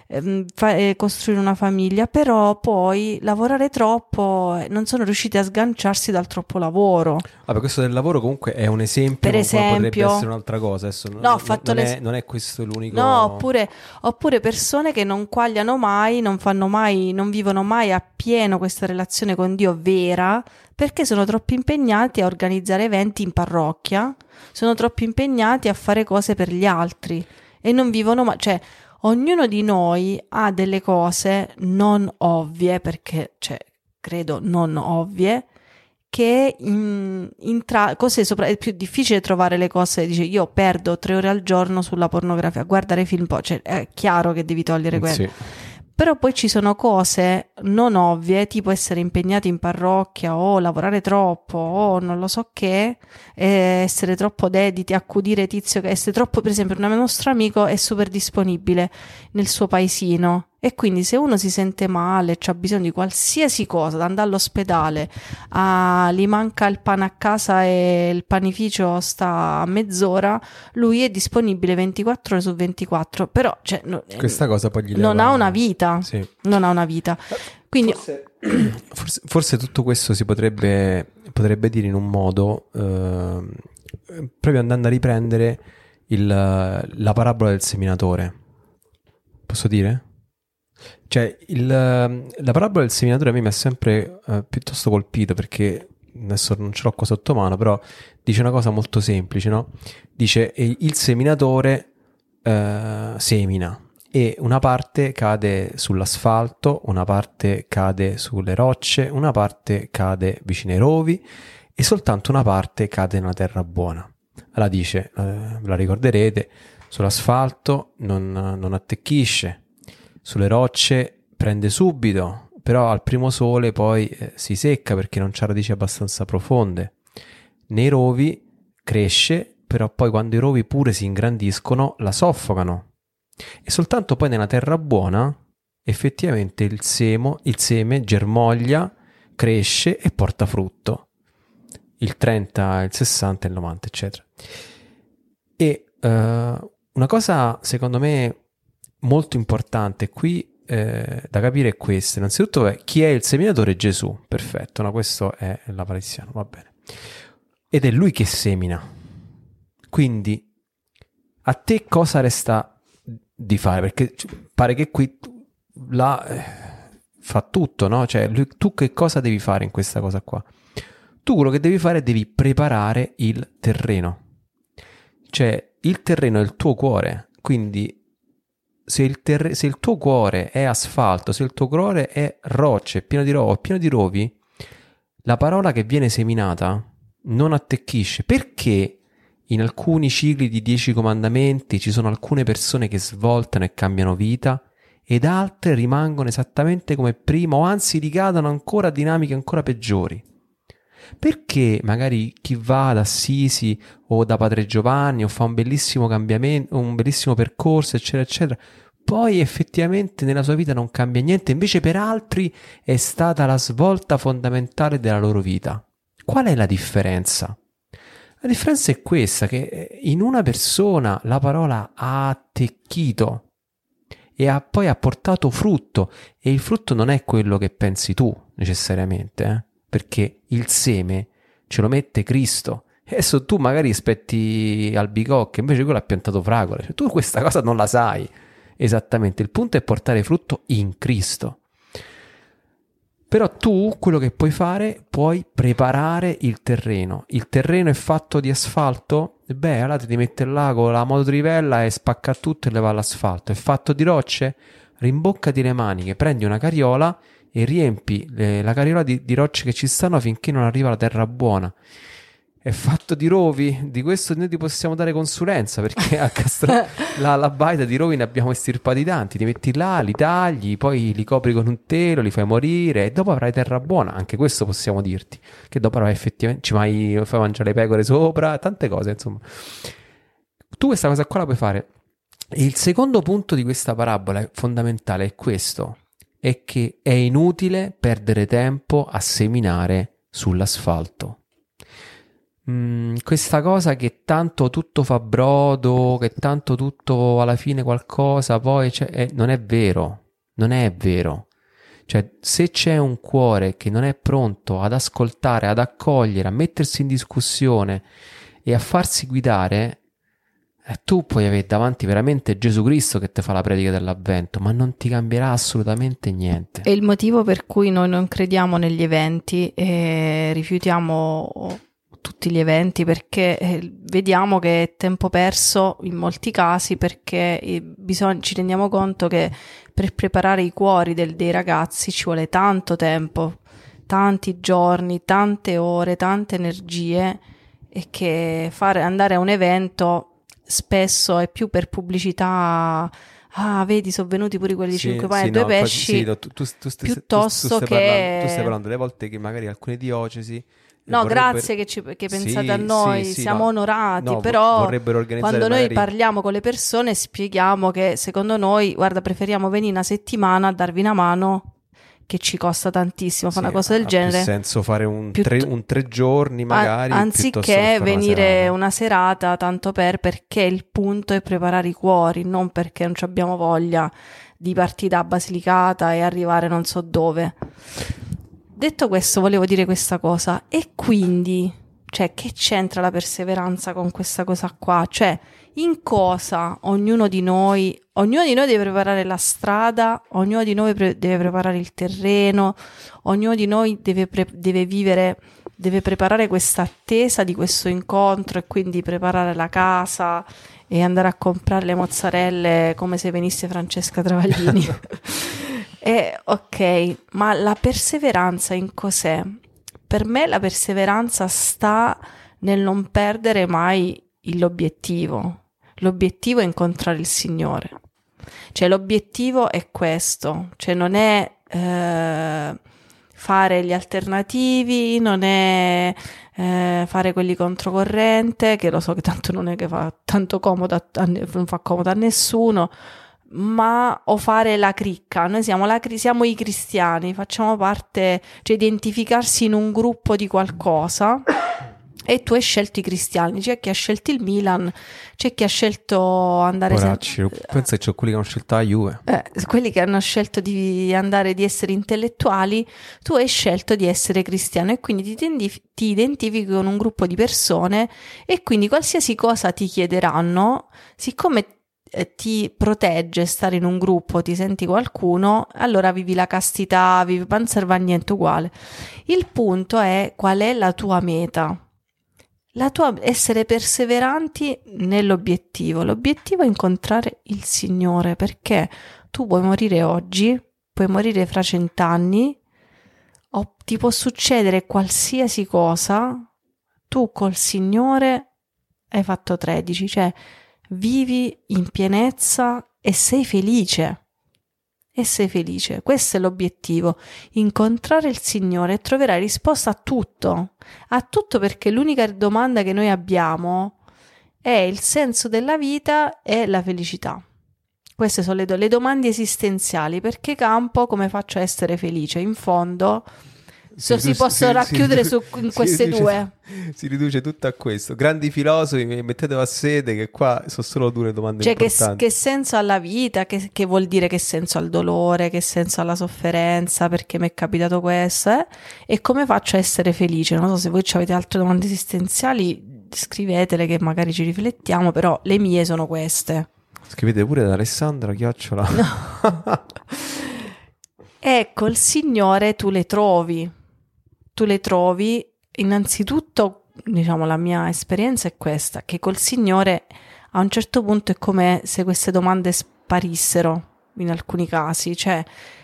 costruire una famiglia, però poi lavorare troppo, non sono riusciti a sganciarsi dal troppo lavoro. Vabbè, questo del lavoro comunque è un esempio, per esempio, potrebbe essere un'altra cosa. Adesso non è questo l'unico. No, oppure persone che non quagliano mai, non fanno mai, non vivono mai appieno questa relazione con Dio vera, perché sono troppo impegnati a organizzare eventi in parrocchia, sono troppo impegnati a fare cose per gli altri e non vivono mai, cioè ognuno di noi ha delle cose non ovvie, perché, cioè, credo non ovvie, che cose è più difficile trovare le cose. Dice, io perdo 3 ore al giorno sulla pornografia, a guardare film, cioè è chiaro che devi togliere quello. Sì. Però poi ci sono cose non ovvie, tipo essere impegnati in parrocchia o lavorare troppo o non lo so che, essere troppo dediti, accudire tizio, che essere troppo, per esempio, un nostro amico è super disponibile nel suo paesino e quindi se uno si sente male, c'ha bisogno di qualsiasi cosa, da andare all'ospedale, gli manca il pane a casa e il panificio sta a mezz'ora, lui è disponibile 24 ore su 24, però cioè, questa cosa poi non ha una vita, sì. Non ha una vita. Quindi forse tutto questo si potrebbe dire in un modo, proprio andando a riprendere la parabola del seminatore. Posso dire? Cioè, la parabola del seminatore a me mi ha sempre piuttosto colpito, perché adesso non ce l'ho qua sotto mano, però dice una cosa molto semplice, no? Dice il seminatore semina e una parte cade sull'asfalto, una parte cade sulle rocce, una parte cade vicino ai rovi e soltanto una parte cade nella terra buona. Allora dice, ve la ricorderete, sull'asfalto non attecchisce, sulle rocce prende subito, però al primo sole poi si secca perché non c'ha radici abbastanza profonde. Nei rovi cresce, però poi quando i rovi pure si ingrandiscono la soffocano. E soltanto poi nella terra buona effettivamente il seme germoglia, cresce e porta frutto. Il 30, il 60, il 90, eccetera. E una cosa secondo me molto importante qui da capire è questo. Innanzitutto chi è il seminatore? Gesù, perfetto, no? Questo è l'apariziano, va bene, ed è lui che semina. Quindi a te cosa resta di fare? Perché pare che qui fa tutto, no? Cioè tu che cosa devi fare in questa cosa qua? Tu quello che devi fare è devi preparare il terreno. Cioè, il terreno è il tuo cuore, quindi se il tuo cuore è asfalto, se il tuo cuore è rocce, pieno di pieno di rovi, la parola che viene seminata non attecchisce. Perché in alcuni cicli di 10 comandamenti ci sono alcune persone che svoltano e cambiano vita ed altre rimangono esattamente come prima o anzi ricadono ancora a dinamiche ancora peggiori? Perché magari chi va ad Assisi o da Padre Giovanni o fa un bellissimo cambiamento, un bellissimo percorso, eccetera, eccetera, poi effettivamente nella sua vita non cambia niente, invece per altri è stata la svolta fondamentale della loro vita. Qual è la differenza? La differenza è questa, che in una persona la parola ha attecchito e poi ha portato frutto, e il frutto non è quello che pensi tu necessariamente, perché il seme ce lo mette Cristo. Adesso tu magari aspetti albicocche, invece quello ha piantato fragole, cioè, tu questa cosa non la sai esattamente. Il punto è portare frutto in Cristo. Però tu quello che puoi fare, puoi preparare il terreno. Il terreno è fatto di asfalto? Beh, allora ti metti là con la mototrivella e spacca tutto e leva l'asfalto. È fatto di rocce? Rimboccati le maniche, prendi una carriola e riempi la carriola di rocce che ci stanno finché non arriva la terra buona. È fatto di rovi? Di questo noi ti possiamo dare consulenza, perché a la baita di rovi ne abbiamo estirpati tanti. Ti metti là, li tagli, poi li copri con un telo, li fai morire e dopo avrai terra buona. Anche questo possiamo dirti, che dopo avrai effettivamente, fai mangiare le pecore sopra, tante cose, insomma. Tu questa cosa qua la puoi fare. E il secondo punto di questa parabola fondamentale è questo: è che è inutile perdere tempo a seminare sull'asfalto. Questa cosa che tanto tutto fa brodo, che tanto tutto alla fine qualcosa poi non è vero, non è vero. Cioè, se c'è un cuore che non è pronto ad ascoltare, ad accogliere, a mettersi in discussione e a farsi guidare, tu puoi avere davanti veramente Gesù Cristo che ti fa la predica dell'Avvento, ma non ti cambierà assolutamente niente. E il motivo per cui noi non crediamo negli eventi e rifiutiamo tutti gli eventi, perché vediamo che è tempo perso in molti casi, perché ci rendiamo conto che per preparare i cuori dei ragazzi ci vuole tanto tempo, tanti giorni, tante ore, tante energie, e che andare a un evento spesso è più per pubblicità. Ah, vedi, sono venuti pure quelli di 5 pani e 2 pesci, piuttosto che... Tu stai parlando delle volte che magari alcune diocesi... No, grazie che pensate a noi, siamo onorati, però quando noi parliamo con le persone spieghiamo che secondo noi, guarda, preferiamo venire una settimana a darvi una mano, che ci costa tantissimo fare una cosa del genere. Ha più senso fare un 3 giorni magari, anziché venire una serata tanto perché il punto è preparare i cuori, non perché non abbiamo voglia di partire da Basilicata e arrivare non so dove. Detto questo, volevo dire questa cosa. E quindi, cioè, che c'entra la perseveranza con questa cosa qua? Cioè, in cosa ognuno di noi deve preparare la strada, ognuno di noi deve preparare il terreno, ognuno di noi deve preparare questa attesa di questo incontro, e quindi preparare la casa e andare a comprare le mozzarelle come se venisse Francesca Travaglini. Ok, ma la perseveranza in cos'è? Per me la perseveranza sta nel non perdere mai l'obiettivo. L'obiettivo è incontrare il Signore. Cioè l'obiettivo è questo, cioè non è fare gli alternativi, non è fare quelli controcorrente, che lo so che tanto non è che fa tanto comodo, non fa comodo a nessuno, o fare la cricca. Noi siamo i cristiani, facciamo parte, cioè identificarsi in un gruppo di qualcosa. E tu hai scelto i cristiani, c'è chi ha scelto il Milan, c'è chi ha scelto andare... Poracci, penso che c'è quelli che hanno scelto la Juve. Quelli che hanno scelto di essere intellettuali, tu hai scelto di essere cristiano, e quindi ti identifichi con un gruppo di persone, e quindi qualsiasi cosa ti chiederanno, siccome ti protegge stare in un gruppo, ti senti qualcuno, allora vivi la castità, vivi non serve a niente, uguale. Il punto è qual è la tua meta. essere perseveranti nell'obiettivo. L'obiettivo è incontrare il Signore, perché tu puoi morire oggi, puoi morire fra 100 anni, o ti può succedere qualsiasi cosa, tu col Signore hai fatto 13, cioè vivi in pienezza e sei felice. E sei felice. Questo è l'obiettivo, incontrare il Signore e troverai risposta a tutto, perché l'unica domanda che noi abbiamo è il senso della vita e la felicità. Queste sono le domande esistenziali. Perché campo? Come faccio a essere felice? In fondo si possono racchiudere in queste due. Si riduce tutto a questo. Grandi filosofi, mettetevi a sede, che qua sono solo due domande importanti. Che senso ha la vita? Che vuol dire che senso ha il dolore? Che senso ha la sofferenza? Perché mi è capitato questo? E come faccio a essere felice? Non so se voi avete altre domande esistenziali, scrivetele che magari ci riflettiamo, però le mie sono queste. Scrivete pure ad Alessandra Chiocciola. No. E col Signore tu le trovi. Innanzitutto, diciamo, la mia esperienza è questa, che col Signore a un certo punto è come se queste domande sparissero in alcuni casi, cioè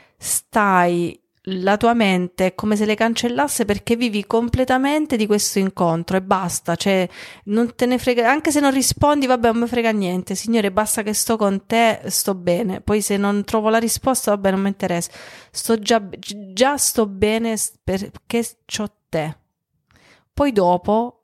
la tua mente è come se le cancellasse, perché vivi completamente di questo incontro e basta, cioè non te ne frega, anche se non rispondi, vabbè, non mi frega niente, Signore, basta che sto con te, sto bene, poi se non trovo la risposta, vabbè, non mi interessa, già sto bene perché c'ho te. Poi dopo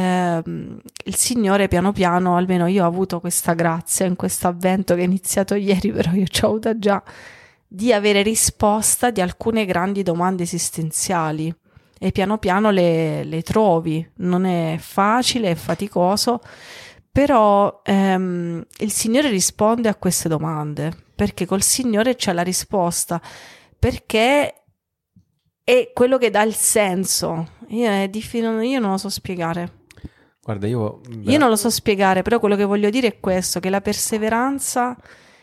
il Signore piano piano, almeno io ho avuto questa grazia in questo avvento che è iniziato ieri, però io ci ho avuta già, di avere risposta di alcune grandi domande esistenziali, e piano piano le trovi. Non è facile, è faticoso, però il Signore risponde a queste domande, perché col Signore c'è la risposta, perché è quello che dà il senso. Io non lo so spiegare. Guarda, io non lo so spiegare, però quello che voglio dire è questo, che la perseveranza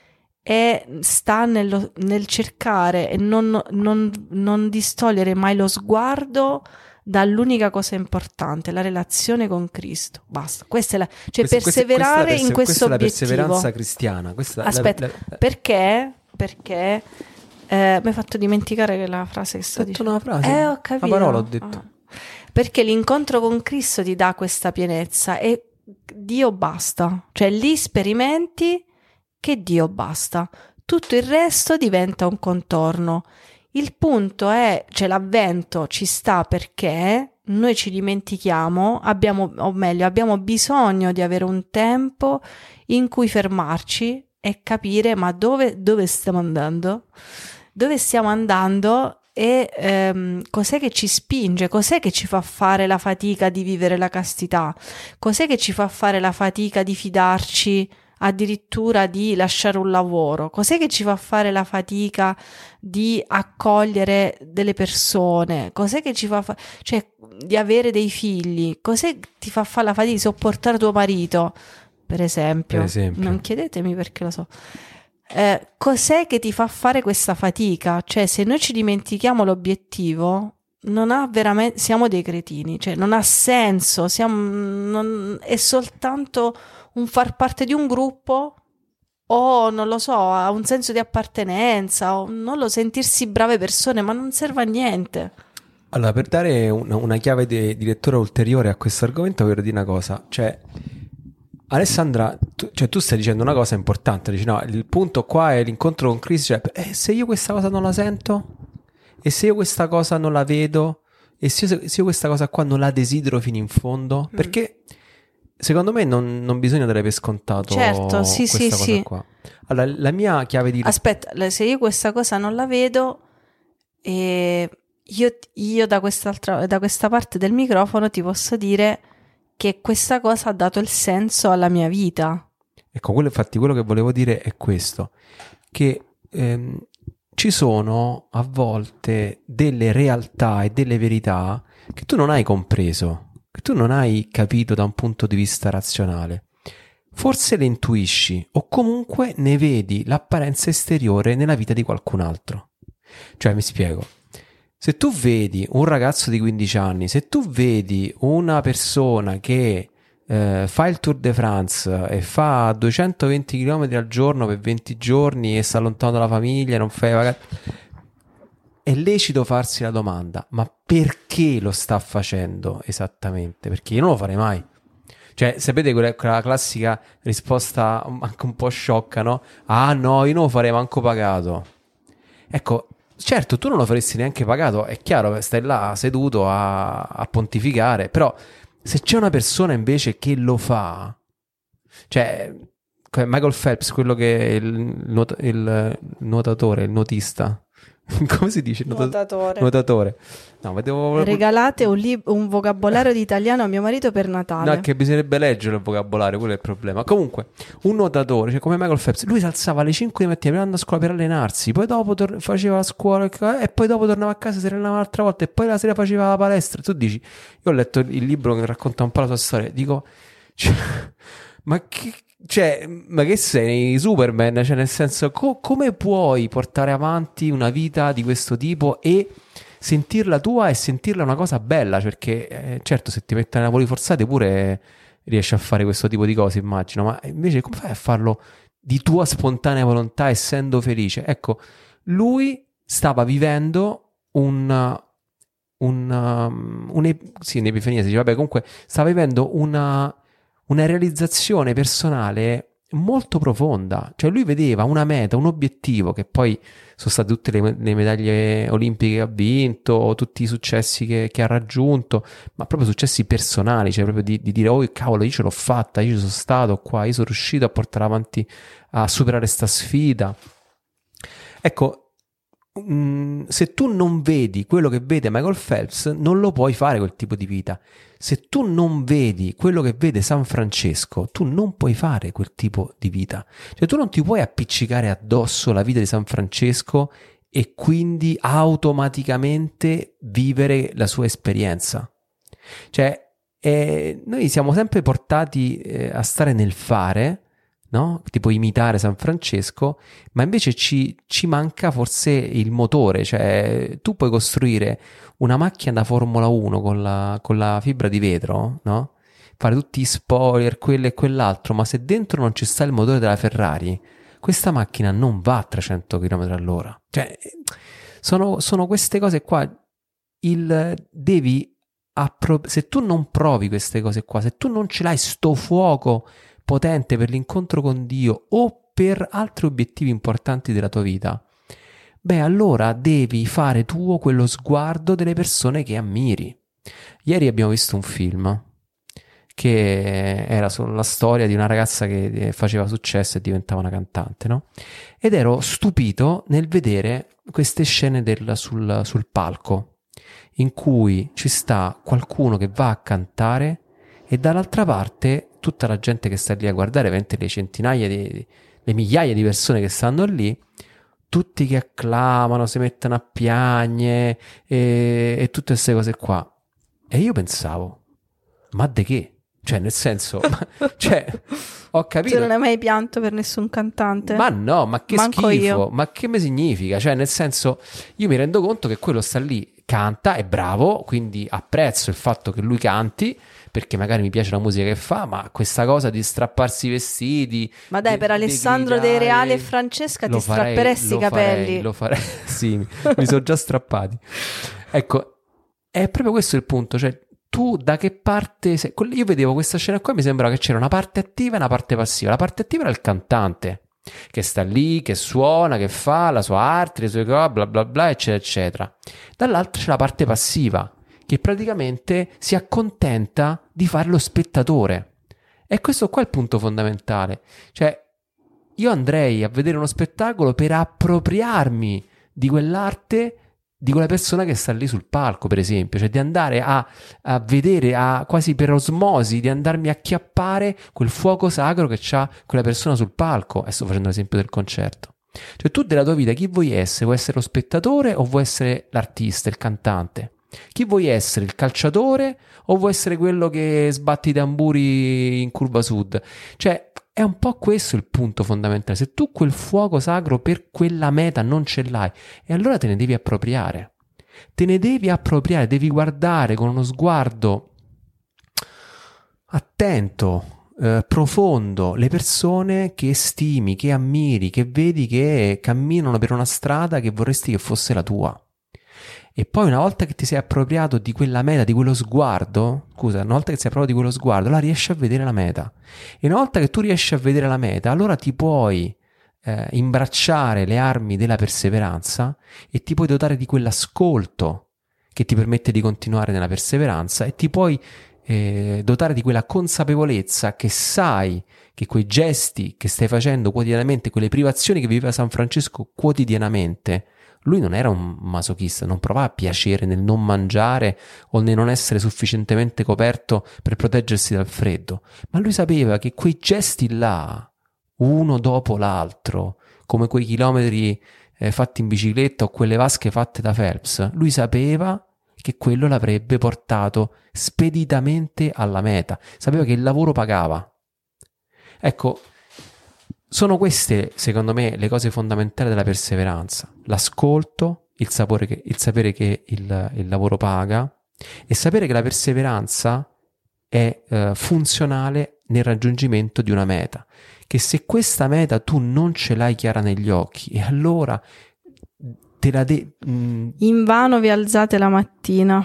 sta nel cercare e non distogliere mai lo sguardo dall'unica cosa importante, la relazione con Cristo. Basta. Questa è perseverare in questo obiettivo. Questa è la perseveranza cristiana. Aspetta, perché mi hai fatto dimenticare la frase che sto dicendo. Una frase? Ho capito. Una parola ho detto. Perché l'incontro con Cristo ti dà questa pienezza e Dio basta. Cioè lì sperimenti che Dio basta. Tutto il resto diventa un contorno. Il punto è, cioè l'avvento ci sta perché noi ci dimentichiamo, abbiamo bisogno di avere un tempo in cui fermarci e capire ma dove stiamo andando? Dove stiamo andando e cos'è che ci spinge, cos'è che ci fa fare la fatica di vivere la castità, cos'è che ci fa fare la fatica di fidarci addirittura di lasciare un lavoro, cos'è che ci fa fare la fatica di accogliere delle persone, cos'è che ci fa cioè di avere dei figli, cos'è che ti fa fare la fatica di sopportare tuo marito, per esempio. Non chiedetemi perché lo so. Cos'è che ti fa fare questa fatica? Cioè, se noi ci dimentichiamo l'obiettivo, non ha veramente, siamo dei cretini, cioè non ha senso, è soltanto un far parte di un gruppo, o non lo so, ha un senso di appartenenza, o non lo sentirsi brave persone, ma non serve a niente. Allora, per dare una chiave di lettura ulteriore a questo argomento, voglio dire una cosa, cioè Alessandra, tu stai dicendo una cosa importante, dici no, il punto qua è l'incontro con Cristo, cioè se io questa cosa non la sento, e se io questa cosa non la vedo, e se io questa cosa qua non la desidero fino in fondo, perché secondo me non bisogna dare per scontato questa cosa qua. Allora, la mia chiave di... Aspetta, se io questa cosa non la vedo, io da questa parte del microfono ti posso dire che questa cosa ha dato il senso alla mia vita. Ecco, quello che volevo dire è questo, che ci sono a volte delle realtà e delle verità che tu non hai compreso, che tu non hai capito da un punto di vista razionale. Forse le intuisci o comunque ne vedi l'apparenza esteriore nella vita di qualcun altro. Cioè, mi spiego. Se tu vedi un ragazzo di 15 anni, se tu vedi una persona che fa il Tour de France e fa 220 km al giorno per 20 giorni e sta lontano dalla famiglia, non fa vacanze, è lecito farsi la domanda, ma perché lo sta facendo esattamente? Perché io non lo farei mai. Cioè, sapete quella classica risposta anche un po' sciocca, no? Ah no, io non lo farei manco pagato. Ecco, certo, tu non lo faresti neanche pagato, è chiaro, stai là seduto a pontificare, però se c'è una persona invece che lo fa, cioè Michael Phelps, quello che è il nuotatore, il nuotista, come si dice? Nuotatore. No, vedevo... Regalate un vocabolario di italiano a mio marito per Natale. No, è che bisognerebbe leggere il vocabolario, quello è il problema. Comunque, un nuotatore, cioè come Michael Phelps, lui si alzava alle 5 di mattina prima di andare a scuola per allenarsi, poi dopo faceva la scuola e poi dopo tornava a casa, si allenava un'altra volta e poi la sera faceva la palestra. Tu dici, io ho letto il libro che racconta un po' la sua storia, dico, cioè, ma che sei Superman? Cioè, nel senso, come puoi portare avanti una vita di questo tipo e sentirla tua e sentirla una cosa bella? Perché certo, se ti metti a Napoli forzate pure riesci a fare questo tipo di cose, immagino, ma invece come fai a farlo di tua spontanea volontà essendo felice? Ecco, lui stava vivendo un'epifania, si dice, vabbè, comunque stava vivendo una realizzazione personale molto profonda. Cioè lui vedeva una meta, un obiettivo, che poi sono state tutte le medaglie olimpiche che ha vinto, tutti i successi che ha raggiunto, ma proprio successi personali, cioè proprio di dire, oh cavolo, io ce l'ho fatta, io ci sono stato qua, io sono riuscito a portare avanti, a superare sta sfida. Ecco, se tu non vedi quello che vede Michael Phelps, non lo puoi fare quel tipo di vita. Se tu non vedi quello che vede San Francesco, tu non puoi fare quel tipo di vita. Cioè tu non ti puoi appiccicare addosso la vita di San Francesco e quindi automaticamente vivere la sua esperienza. Cioè noi siamo sempre portati a stare nel fare, no? Tipo imitare San Francesco, ma invece ci manca forse il motore. Cioè tu puoi costruire una macchina da Formula 1 con la fibra di vetro, no? Fare tutti i spoiler, quello e quell'altro, ma se dentro non ci sta il motore della Ferrari, questa macchina non va a 300 km all'ora. Cioè sono queste cose qua. Se tu non provi queste cose qua, se tu non ce l'hai sto fuoco potente per l'incontro con Dio o per altri obiettivi importanti della tua vita, beh, allora devi fare tuo quello sguardo delle persone che ammiri. Ieri abbiamo visto un film che era sulla storia di una ragazza che faceva successo e diventava una cantante, no? Ed ero stupito nel vedere queste scene sul palco, in cui ci sta qualcuno che va a cantare e dall'altra parte tutta la gente che sta lì a guardare, ovviamente le migliaia di persone che stanno lì, tutti che acclamano, si mettono a piagne e tutte queste cose qua. E io pensavo, ma de che? Cioè, nel senso, cioè, ho capito. Tu non hai mai pianto per nessun cantante? Ma no, ma che Manco schifo, io. ma che mi significa? Cioè, nel senso, io mi rendo conto che quello sta lì, canta, è bravo, quindi apprezzo il fatto che lui canti, perché magari mi piace la musica che fa, ma questa cosa di strapparsi i vestiti... Ma dai, per Alessandro De Reale e Francesca ti strapperesti i capelli. Lo farei, sì, mi sono già strappati. Ecco, è proprio questo il punto, cioè tu da che parte sei? Io vedevo questa scena qua e mi sembrava che c'era una parte attiva e una parte passiva. La parte attiva era il cantante, che sta lì, che suona, che fa la sua arte, le sue cose, bla bla bla, eccetera, eccetera. Dall'altra c'è la parte passiva, che praticamente si accontenta di fare lo spettatore. E questo qua è il punto fondamentale. Cioè, io andrei a vedere uno spettacolo per appropriarmi di quell'arte, di quella persona che sta lì sul palco, per esempio. Cioè, di andare a vedere, quasi per osmosi, di andarmi a acchiappare quel fuoco sacro che c'ha quella persona sul palco. E sto facendo l'esempio del concerto. Cioè, tu della tua vita chi vuoi essere? Vuoi essere lo spettatore o vuoi essere l'artista, il cantante? Chi vuoi essere, il calciatore o vuoi essere quello che sbatti i tamburi in curva sud? Cioè è un po' questo il punto fondamentale. Se tu quel fuoco sacro per quella meta non ce l'hai, e allora te ne devi appropriare. te ne devi appropriare, devi guardare con uno sguardo attento, profondo, le persone che stimi, che ammiri, che vedi che camminano per una strada che vorresti che fosse la tua. E poi una volta che ti sei appropriato di quella meta, di quello sguardo, una volta che sei appropriato di quello sguardo, allora riesci a vedere la meta. E una volta che tu riesci a vedere la meta, allora ti puoi imbracciare le armi della perseveranza e ti puoi dotare di quell'ascolto che ti permette di continuare nella perseveranza e ti puoi dotare di quella consapevolezza che sai che quei gesti che stai facendo quotidianamente, quelle privazioni che viveva San Francesco quotidianamente, lui non era un masochista, non provava piacere nel non mangiare o nel non essere sufficientemente coperto per proteggersi dal freddo, ma lui sapeva che quei gesti là, uno dopo l'altro, come quei chilometri fatti in bicicletta o quelle vasche fatte da Phelps, lui sapeva che quello l'avrebbe portato speditamente alla meta, sapeva che il lavoro pagava. Ecco, sono queste, secondo me, le cose fondamentali della perseveranza: l'ascolto, il sapere che il lavoro paga e sapere che la perseveranza è funzionale nel raggiungimento di una meta, che se questa meta tu non ce l'hai chiara negli occhi, e allora te la invano vi alzate la mattina.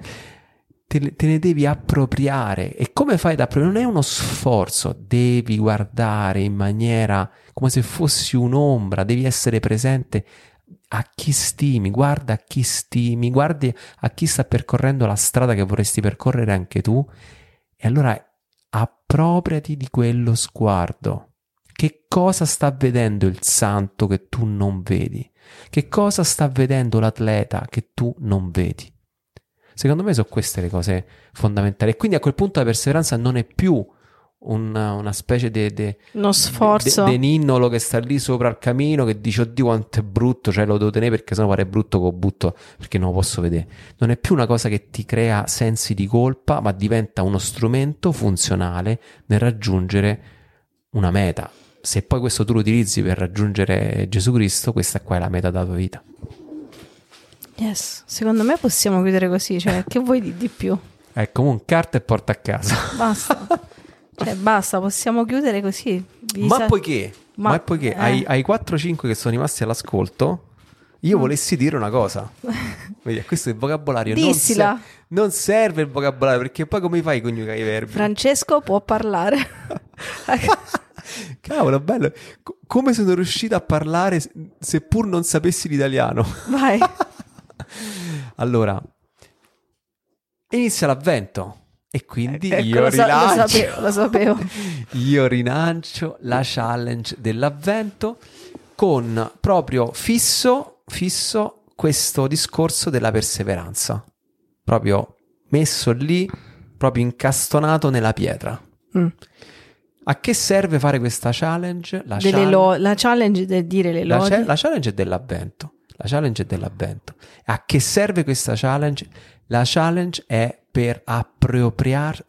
te ne devi appropriare. E come fai ad appropriare? Non è uno sforzo, devi guardare in maniera come se fossi un'ombra, devi essere presente a chi stimi, guarda a chi stimi, guardi a chi sta percorrendo la strada che vorresti percorrere anche tu, e allora appropriati di quello sguardo. Che cosa sta vedendo il santo che tu non vedi? Che cosa sta vedendo l'atleta che tu non vedi? Secondo me sono queste le cose fondamentali. E quindi a quel punto la perseveranza non è più una specie di uno sforzo, di ninnolo che sta lì sopra il camino che dice oddio quanto è brutto, cioè lo devo tenere perché sennò pare brutto che lo butto perché non lo posso vedere. Non è più una cosa che ti crea sensi di colpa, ma diventa uno strumento funzionale nel raggiungere una meta. Se poi questo tu lo utilizzi per raggiungere Gesù Cristo, questa qua è la meta della tua vita. Yes, secondo me possiamo chiudere così, cioè che vuoi di più? Ecco, un carta e porta a casa. Basta. Cioè basta, possiamo chiudere così. Ma poiché ai 4-5 che sono rimasti all'ascolto, io volessi dire una cosa. Vedi, questo è il vocabolario. Dissila. Non serve il vocabolario, perché poi come fai a coniugare i verbi? Francesco può parlare. Cavolo, bello. Come sono riuscito a parlare seppur non sapessi l'italiano? Vai. Allora, inizia l'avvento. E quindi ecco, io rilancio, lo sapevo. Io rilancio la challenge dell'avvento con proprio fisso questo discorso della perseveranza, proprio messo lì, proprio incastonato nella pietra. A che serve fare questa challenge? La challenge del dire le lodi. La challenge è dell'avvento. La challenge è dell'avvento. A che serve questa challenge? La challenge è per appropriarsi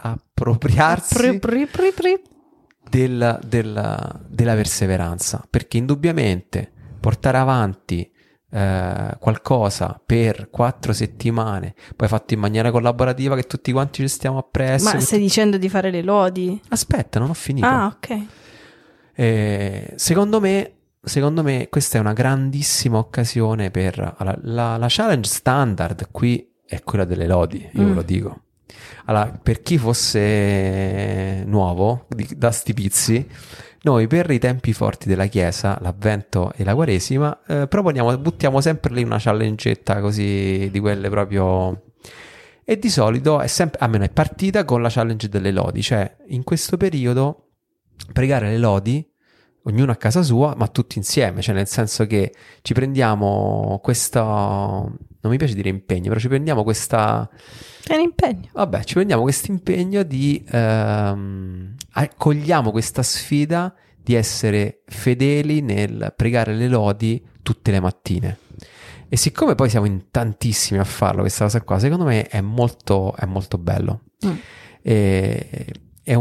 della perseveranza, perché indubbiamente portare avanti qualcosa per 4 settimane, poi fatto in maniera collaborativa, che tutti quanti ci stiamo appresso. Ma stai dicendo di fare le lodi? Aspetta, non ho finito. Ah, ok. Secondo me questa è una grandissima occasione per la challenge standard qui è quella delle lodi, io ve lo dico. Allora, per chi fosse nuovo da sti pizzi, noi per i tempi forti della Chiesa, l'Avvento e la Quaresima, buttiamo sempre lì una challengetta così di quelle proprio. E di solito è sempre, almeno è partita con la challenge delle lodi, cioè in questo periodo pregare le lodi ognuno a casa sua, ma tutti insieme, cioè nel senso che ci prendiamo questo, non mi piace dire impegno, però ci prendiamo questa. È un impegno. Vabbè, ci prendiamo questo impegno di accogliamo questa sfida di essere fedeli nel pregare le lodi tutte le mattine. E siccome poi siamo in tantissimi a farlo, questa cosa qua, secondo me è molto bello. È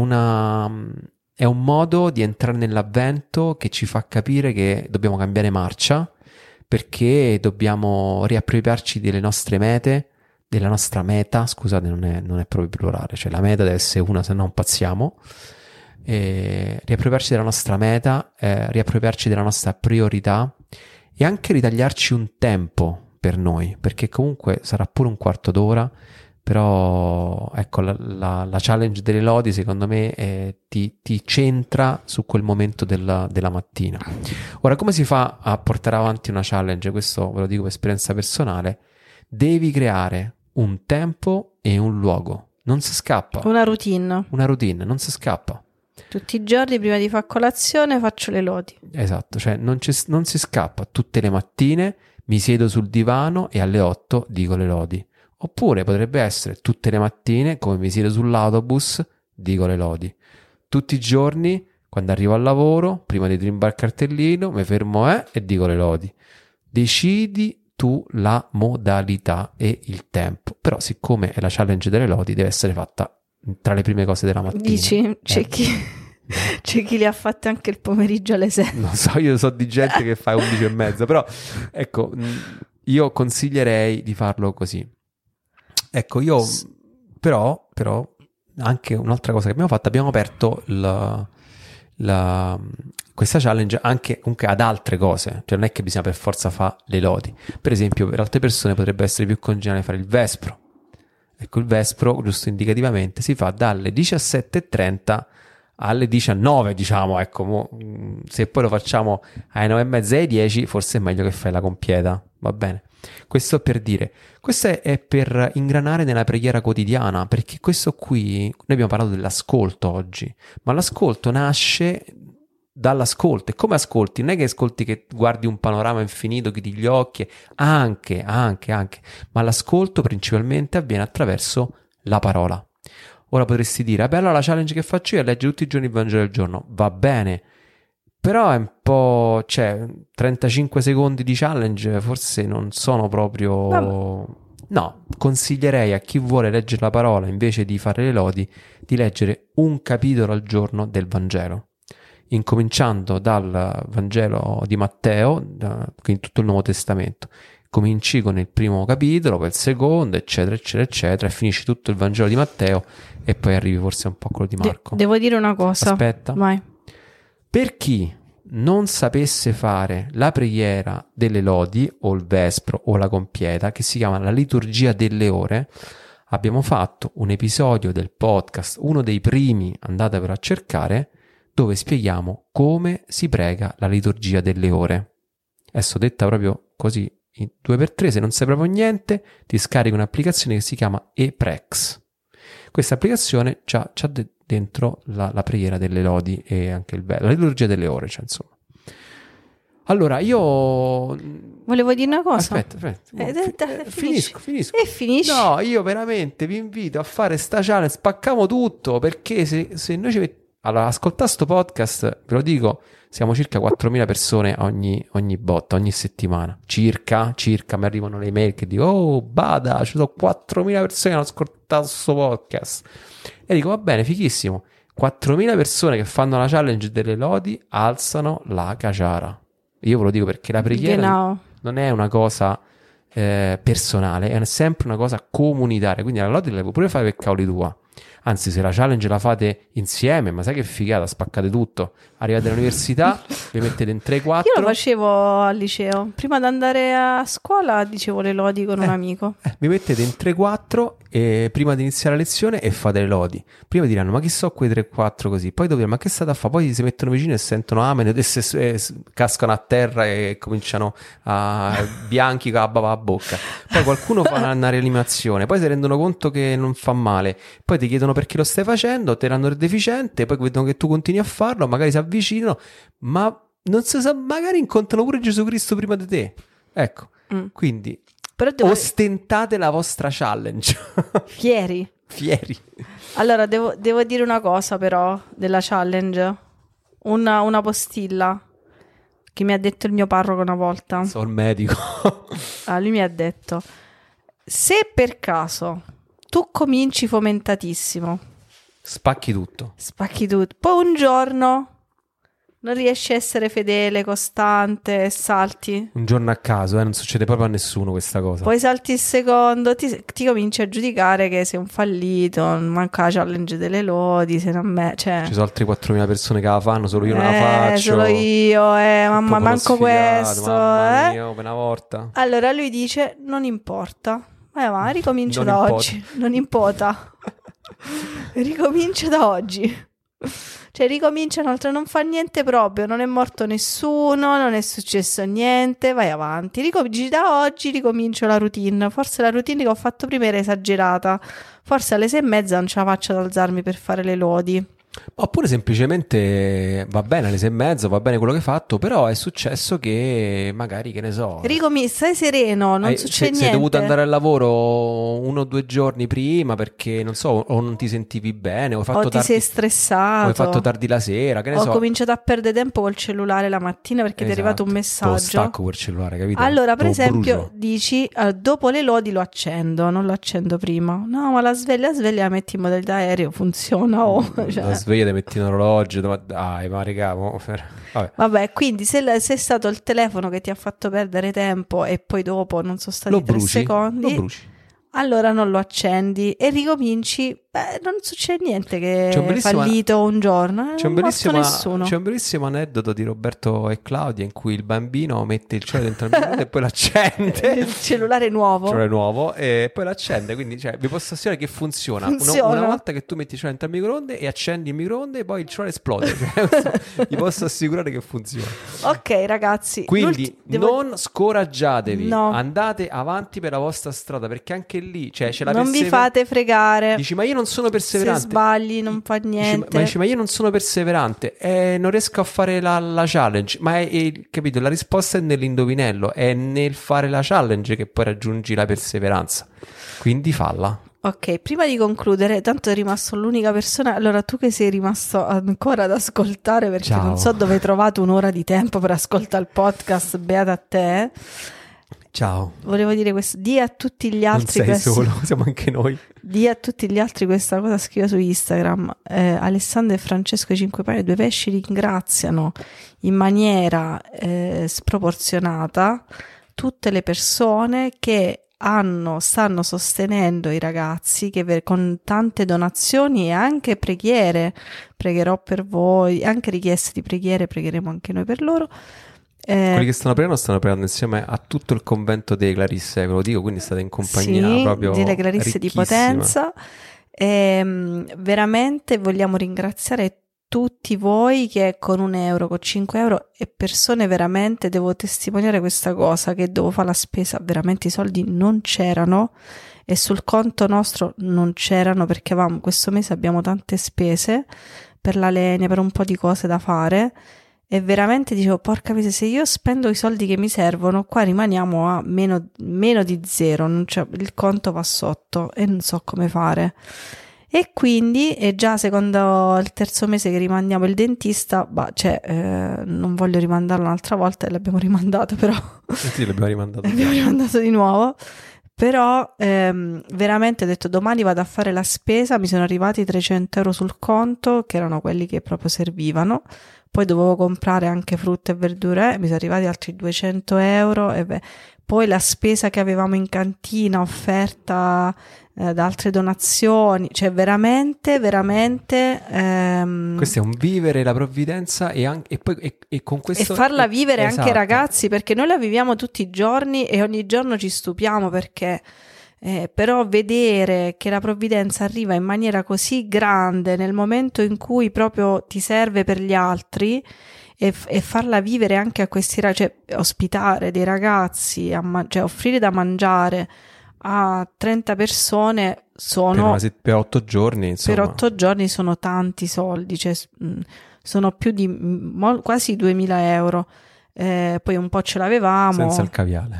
un modo di entrare nell'avvento che ci fa capire che dobbiamo cambiare marcia, perché dobbiamo riappropriarci delle nostre mete, della nostra meta, scusate, non è proprio plurale, cioè la meta deve essere una, se no impazziamo. Riappropriarci della nostra meta, riappropriarci della nostra priorità e anche ritagliarci un tempo per noi, perché comunque sarà pure un quarto d'ora, però ecco la challenge delle lodi secondo me ti centra su quel momento della mattina. Ora, come si fa a portare avanti una challenge? Questo ve lo dico per esperienza personale. Devi creare un tempo e un luogo, non si scappa. Una routine, non si scappa. tutti i giorni prima di fare colazione faccio le lodi. Esatto, cioè non si scappa. Tutte le mattine mi siedo sul divano e alle 8 dico le lodi. Oppure potrebbe essere tutte le mattine, come mi siedo sull'autobus, dico le lodi. Tutti i giorni, quando arrivo al lavoro, prima di trimbare il cartellino, mi fermo e dico le lodi. Decidi tu la modalità e il tempo. Però siccome è la challenge delle lodi, deve essere fatta tra le prime cose della mattina. Dici, c'è chi le ha fatte anche il pomeriggio alle 6. Non so, io so di gente che fa 11:30, però ecco, io consiglierei di farlo così. Ecco, io però anche un'altra cosa che abbiamo fatto, abbiamo aperto questa challenge anche comunque ad altre cose, cioè non è che bisogna per forza fare le lodi. Per esempio, per altre persone potrebbe essere più congeniale fare il vespro. Ecco, il vespro, giusto indicativamente, si fa dalle 17:30 alle 19, diciamo, ecco, se poi lo facciamo alle 9:30 e alle 10, forse è meglio che fai la compieta, va bene? Questo per dire, questo è per ingranare nella preghiera quotidiana, perché questo qui, noi abbiamo parlato dell'ascolto oggi, ma l'ascolto nasce dall'ascolto. E come ascolti? Non è che ascolti che guardi un panorama infinito, chiudi gli occhi, anche, ma l'ascolto principalmente avviene attraverso la parola. Ora potresti dire, vabbè, allora la challenge che faccio io è leggere tutti i giorni il Vangelo del giorno, va bene, però è un po', cioè, 35 secondi di challenge forse non sono proprio... Vabbè. No, consiglierei a chi vuole leggere la parola invece di fare le lodi di leggere un capitolo al giorno del Vangelo, incominciando dal Vangelo di Matteo, quindi tutto il Nuovo Testamento. Cominci con il primo capitolo, poi il secondo, eccetera, eccetera, eccetera, e finisci tutto il Vangelo di Matteo e poi arrivi forse un po' a quello di Marco. Devo dire una cosa. Aspetta. Vai. Per chi non sapesse fare la preghiera delle lodi o il vespro o la compieta, che si chiama la liturgia delle ore, abbiamo fatto un episodio del podcast, uno dei primi, andatevelo a cercare, dove spieghiamo come si prega la liturgia delle ore. Adesso detta proprio così, in 2x3, se non sai proprio niente, ti scarichi un'applicazione che si chiama ePrex. Questa applicazione c'ha dentro la preghiera delle lodi e anche la liturgia delle ore, cioè, insomma. Allora, io... Volevo dire una cosa. Aspetta. Finisci. Finisco. E finisci. No, io veramente vi invito a fare sta challenge, spacchiamo tutto, perché se noi ci mettiamo... Allora, ascoltare sto podcast, ve lo dico, siamo circa 4.000 persone ogni botta, ogni settimana. Circa, mi arrivano le email che dico, oh, bada, ci sono 4.000 persone che hanno ascoltato sto podcast. E dico, va bene, fighissimo. 4.000 persone che fanno la challenge delle lodi alzano la caciara. Io ve lo dico perché la preghiera non è una cosa personale, è sempre una cosa comunitaria. Quindi la lodi la puoi pure fare per cavoli tua. Anzi, se la challenge la fate insieme, ma sai che figata, spaccate tutto. Arrivate all'università, vi mettete in 3-4. Io lo facevo al liceo. Prima di andare a scuola dicevo le lodi con un amico. Vi mettete in 3-4 prima di iniziare la lezione e fate le lodi. Prima diranno, ma chi so quei 3-4 così? Poi dopo, ma che state a fare? Poi si mettono vicino e sentono amen e cascano a terra e cominciano a bianchi con la bava a bocca. Poi qualcuno fa una rianimazione, poi si rendono conto che non fa male, poi ti chiedono perché lo stai facendo, te l'hanno il deficiente, poi vedono che tu continui a farlo, magari si avvicinano, ma non si sa, magari incontrano pure Gesù Cristo prima di te. Ecco, quindi Però ostentate la vostra challenge. Fieri. Allora, devo dire una cosa però della challenge. Una postilla che mi ha detto il mio parroco una volta. Sono il medico. Lui mi ha detto, se per caso tu cominci fomentatissimo, spacchi tutto, poi un giorno Non riesci a essere fedele, costante e salti. Un giorno a caso, non succede proprio a nessuno questa cosa. Poi salti il secondo, ti cominci a giudicare che sei un fallito, manca la challenge delle lodi, se non me, cioè... Ci sono altre 4.000 persone che la fanno, solo io non la faccio. Solo io, mamma, manco questo. Mamma mia, per una volta. Allora lui dice, non importa, vai avanti, ricomincio Non da impota. oggi. Non importa. Ricomincio da oggi. Cioè ricomincia un'altra, non fa niente proprio, non è morto nessuno, non è successo niente, vai avanti, ricominci da oggi, ricomincio la routine. Forse la routine che ho fatto prima era esagerata, forse alle 6:30 non ce la faccio ad alzarmi per fare le lodi. Oppure semplicemente va bene alle 6:30, va bene quello che hai fatto, però è successo che magari, che ne so, Stai sereno, non succede niente. sei dovuto andare al lavoro 1 o 2 giorni prima perché, non so, o non ti sentivi bene, o hai fatto O ti tardi, sei stressato. o hai fatto tardi la sera, che ne Ho so. cominciato a perdere tempo col cellulare la mattina perché ti è arrivato un Esatto. messaggio. Lo stacco col cellulare, capito? Allora, per Lo esempio, brucio. dici, dopo le lodi lo accendo, non lo accendo prima. No, ma la sveglia la metti in modalità aereo, funziona. Cioè. La sveglia ti metti in orologio, dai, ma raga, vabbè. Vabbè, quindi se è stato il telefono che ti ha fatto perdere tempo e poi dopo non sono stati Lo 3 bruci, secondi, lo bruci. allora non lo accendi e ricominci. Beh, non succede niente che C'è un è bellissimo- fallito un giorno, C'è un, non è morto bellissimo, nessuno. c'è un bellissimo aneddoto di Roberto e Claudia in cui il bambino mette il cellulare dentro il microonde e poi l'accende. Il cellulare nuovo. Cellulare nuovo e poi l'accende, quindi cioè, vi posso assicurare che funziona. Funziona. Una volta che tu metti il cellulare dentro il microonde e accendi il microonde, poi il cellulare esplode. Cioè, vi posso assicurare che funziona. Ok, ragazzi. Quindi devo- non scoraggiatevi, No. andate avanti per la vostra strada, perché anche lì, cioè, c'è la Non vi perseveranza. fate fregare. Dici, ma io non sono Se perseverante. sbagli non fa niente. Ma io non sono perseverante, non riesco a fare la challenge. Ma capito? La risposta è nell'indovinello, è nel fare la challenge che poi raggiungi la perseveranza. Quindi falla. Ok, prima di concludere, tanto è rimasto l'unica persona. Allora, tu che sei rimasto ancora ad ascoltare, perché Ciao. non so dove hai trovato un'ora di tempo per ascoltare il podcast, beata a te. Ciao. Volevo dire questo, di a tutti gli Non altri sei solo, siamo anche noi. di a tutti gli altri questa cosa, scrive su Instagram. Alessandro e Francesco i 5 pani e 2 pesci ringraziano in maniera sproporzionata tutte le persone che stanno sostenendo i ragazzi che con tante donazioni e anche preghiere. Pregherò per voi, anche richieste di preghiere, pregheremo anche noi per loro. Quelli che stanno pregando insieme a tutto il convento delle Clarisse, ve lo dico, quindi state in compagnia sì, proprio delle Clarisse di ricchissima. Potenza. Veramente vogliamo ringraziare tutti voi che con 1 euro, con 5 euro e persone veramente, devo testimoniare questa cosa, che devo fare la spesa, veramente i soldi non c'erano e sul conto nostro non c'erano perché questo mese abbiamo tante spese per la legna, per un po' di cose da fare. E veramente dicevo, porca miseria, se io spendo i soldi che mi servono, qua rimaniamo a meno di zero, il conto va sotto e non so come fare. E quindi è già secondo il 3° mese che rimandiamo il dentista, non voglio rimandarlo un'altra volta e l'abbiamo rimandato, però Sì, l'abbiamo rimandato. l'abbiamo rimandato di nuovo. Però veramente ho detto domani vado a fare la spesa, mi sono arrivati 300 euro sul conto che erano quelli che proprio servivano, poi dovevo comprare anche frutta e verdure, mi sono arrivati altri 200 euro poi la spesa che avevamo in cantina offerta da altre donazioni, cioè veramente Questo è un vivere la provvidenza e poi con questo e farla vivere anche esatto. ai ragazzi, perché noi la viviamo tutti i giorni e ogni giorno ci stupiamo perché però vedere che la provvidenza arriva in maniera così grande nel momento in cui proprio ti serve per gli altri e farla vivere anche a questi cioè ospitare dei ragazzi, cioè offrire da mangiare a 30 persone per 8 giorni, insomma. Per 8 giorni sono tanti soldi, cioè sono più di quasi 2000 euro. Poi un po' ce l'avevamo senza il caviale,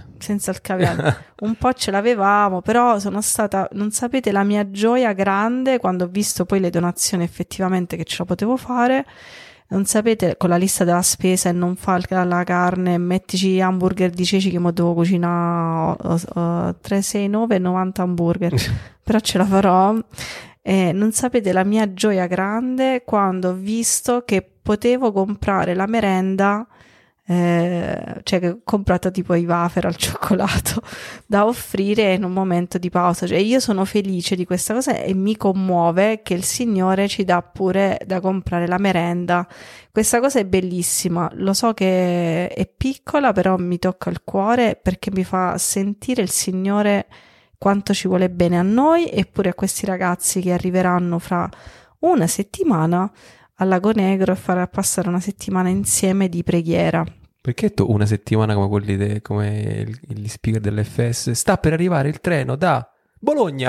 un po' ce l'avevamo, però sono stata, non sapete la mia gioia grande quando ho visto poi le donazioni effettivamente che ce la potevo fare. Non sapete, con la lista della spesa e non fa la carne, mettici hamburger di ceci che mo devo cucinare 3, 6, 9 e 90 hamburger però ce la farò. E non sapete la mia gioia grande quando ho visto che potevo comprare la merenda, cioè che ho comprato tipo i wafer al cioccolato da offrire in un momento di pausa. Cioè io sono felice di questa cosa e mi commuove che il Signore ci dà pure da comprare la merenda. Questa cosa è bellissima, lo so che è piccola, però mi tocca il cuore perché mi fa sentire il Signore quanto ci vuole bene a noi e pure a questi ragazzi che arriveranno fra una settimana al Lago Negro e farà passare una settimana insieme di preghiera. Perché tu una settimana come quelli come gli speaker dell'FS? Sta per arrivare il treno da Bologna.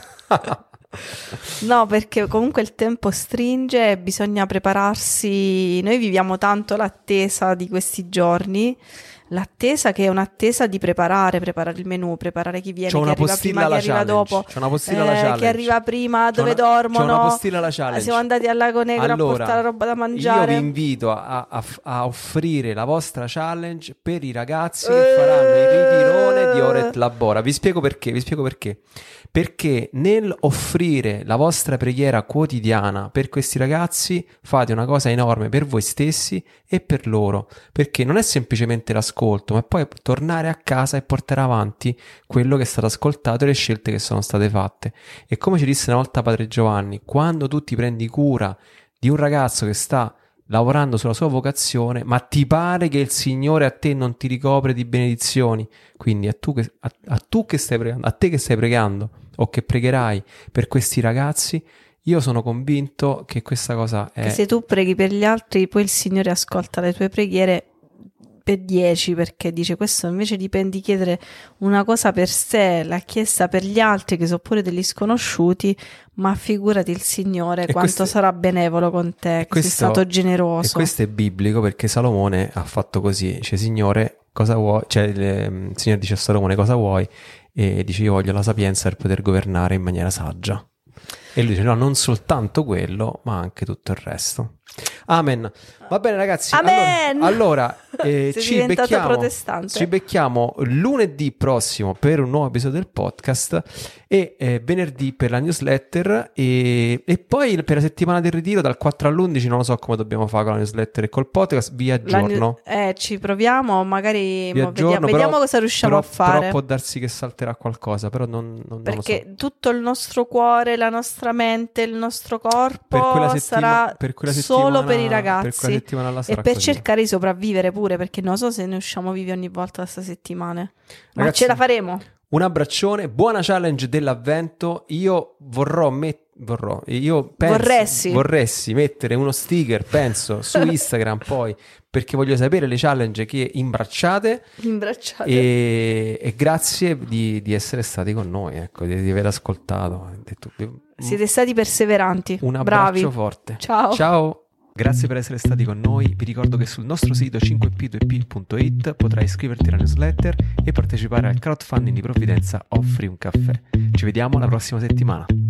No, perché comunque il tempo stringe e bisogna prepararsi. Noi viviamo tanto l'attesa di questi giorni. L'attesa che è un'attesa di preparare il menù, preparare chi viene, chi arriva prima, chi arriva dopo, c'è una postilla alla challenge. Chi arriva prima, dove dormono. C'è una postilla alla challenge. Siamo andati al Lago Negro a portare la roba da mangiare. Io vi invito a offrire la vostra challenge per i ragazzi che faranno il ritirone di Oret Labora. Vi spiego perché. Perché nel offrire la vostra preghiera quotidiana per questi ragazzi fate una cosa enorme per voi stessi e per loro, perché non è semplicemente l'ascolto, ma poi tornare a casa e portare avanti quello che è stato ascoltato e le scelte che sono state fatte. E come ci disse una volta Padre Giovanni, quando tu ti prendi cura di un ragazzo che sta lavorando sulla sua vocazione, ma ti pare che il Signore a te non ti ricopre di benedizioni, quindi a te che stai pregando o che pregherai per questi ragazzi, io sono convinto che questa cosa è... Che se tu preghi per gli altri, poi il Signore ascolta le tue preghiere per 10, perché dice questo invece di chiedere una cosa per sé, l'ha chiesta per gli altri che sono pure degli sconosciuti, ma figurati il Signore quanto sarà benevolo con te, sei stato generoso. E questo è biblico, perché Salomone ha fatto così, dice Signore cosa vuoi, cioè il Signore dice a Salomone cosa vuoi, e dice io voglio la sapienza per poter governare in maniera saggia. E lui dice no, non soltanto quello, ma anche tutto il resto. Amen. Va bene ragazzi. Amen. Allora ci becchiamo lunedì prossimo per un nuovo episodio del podcast e venerdì per la newsletter e poi per la settimana del ritiro dal 4 all'11 non lo so come dobbiamo fare con la newsletter e col podcast, vi aggiorno. Ci proviamo, magari vediamo cosa riusciamo a fare. Però può darsi che salterà qualcosa, però non perché lo so. tutto il nostro cuore, la nostra mente, il nostro corpo sarà solo per i ragazzi e per cercare di sopravvivere pure, perché non so se ne usciamo vivi ogni volta da questa settimana, ma ragazzi, ce la faremo. Un abbraccione, buona challenge dell'avvento. Io vorresti mettere uno sticker, penso, su Instagram poi, perché voglio sapere le challenge che imbracciate. E grazie di essere stati con noi, ecco, di aver ascoltato. Siete stati perseveranti. Un abbraccio bravi. forte. Ciao. Grazie per essere stati con noi, vi ricordo che sul nostro sito 5p2p.it potrai iscriverti alla newsletter e partecipare al crowdfunding di Provvidenza Offri un caffè. Ci vediamo la prossima settimana.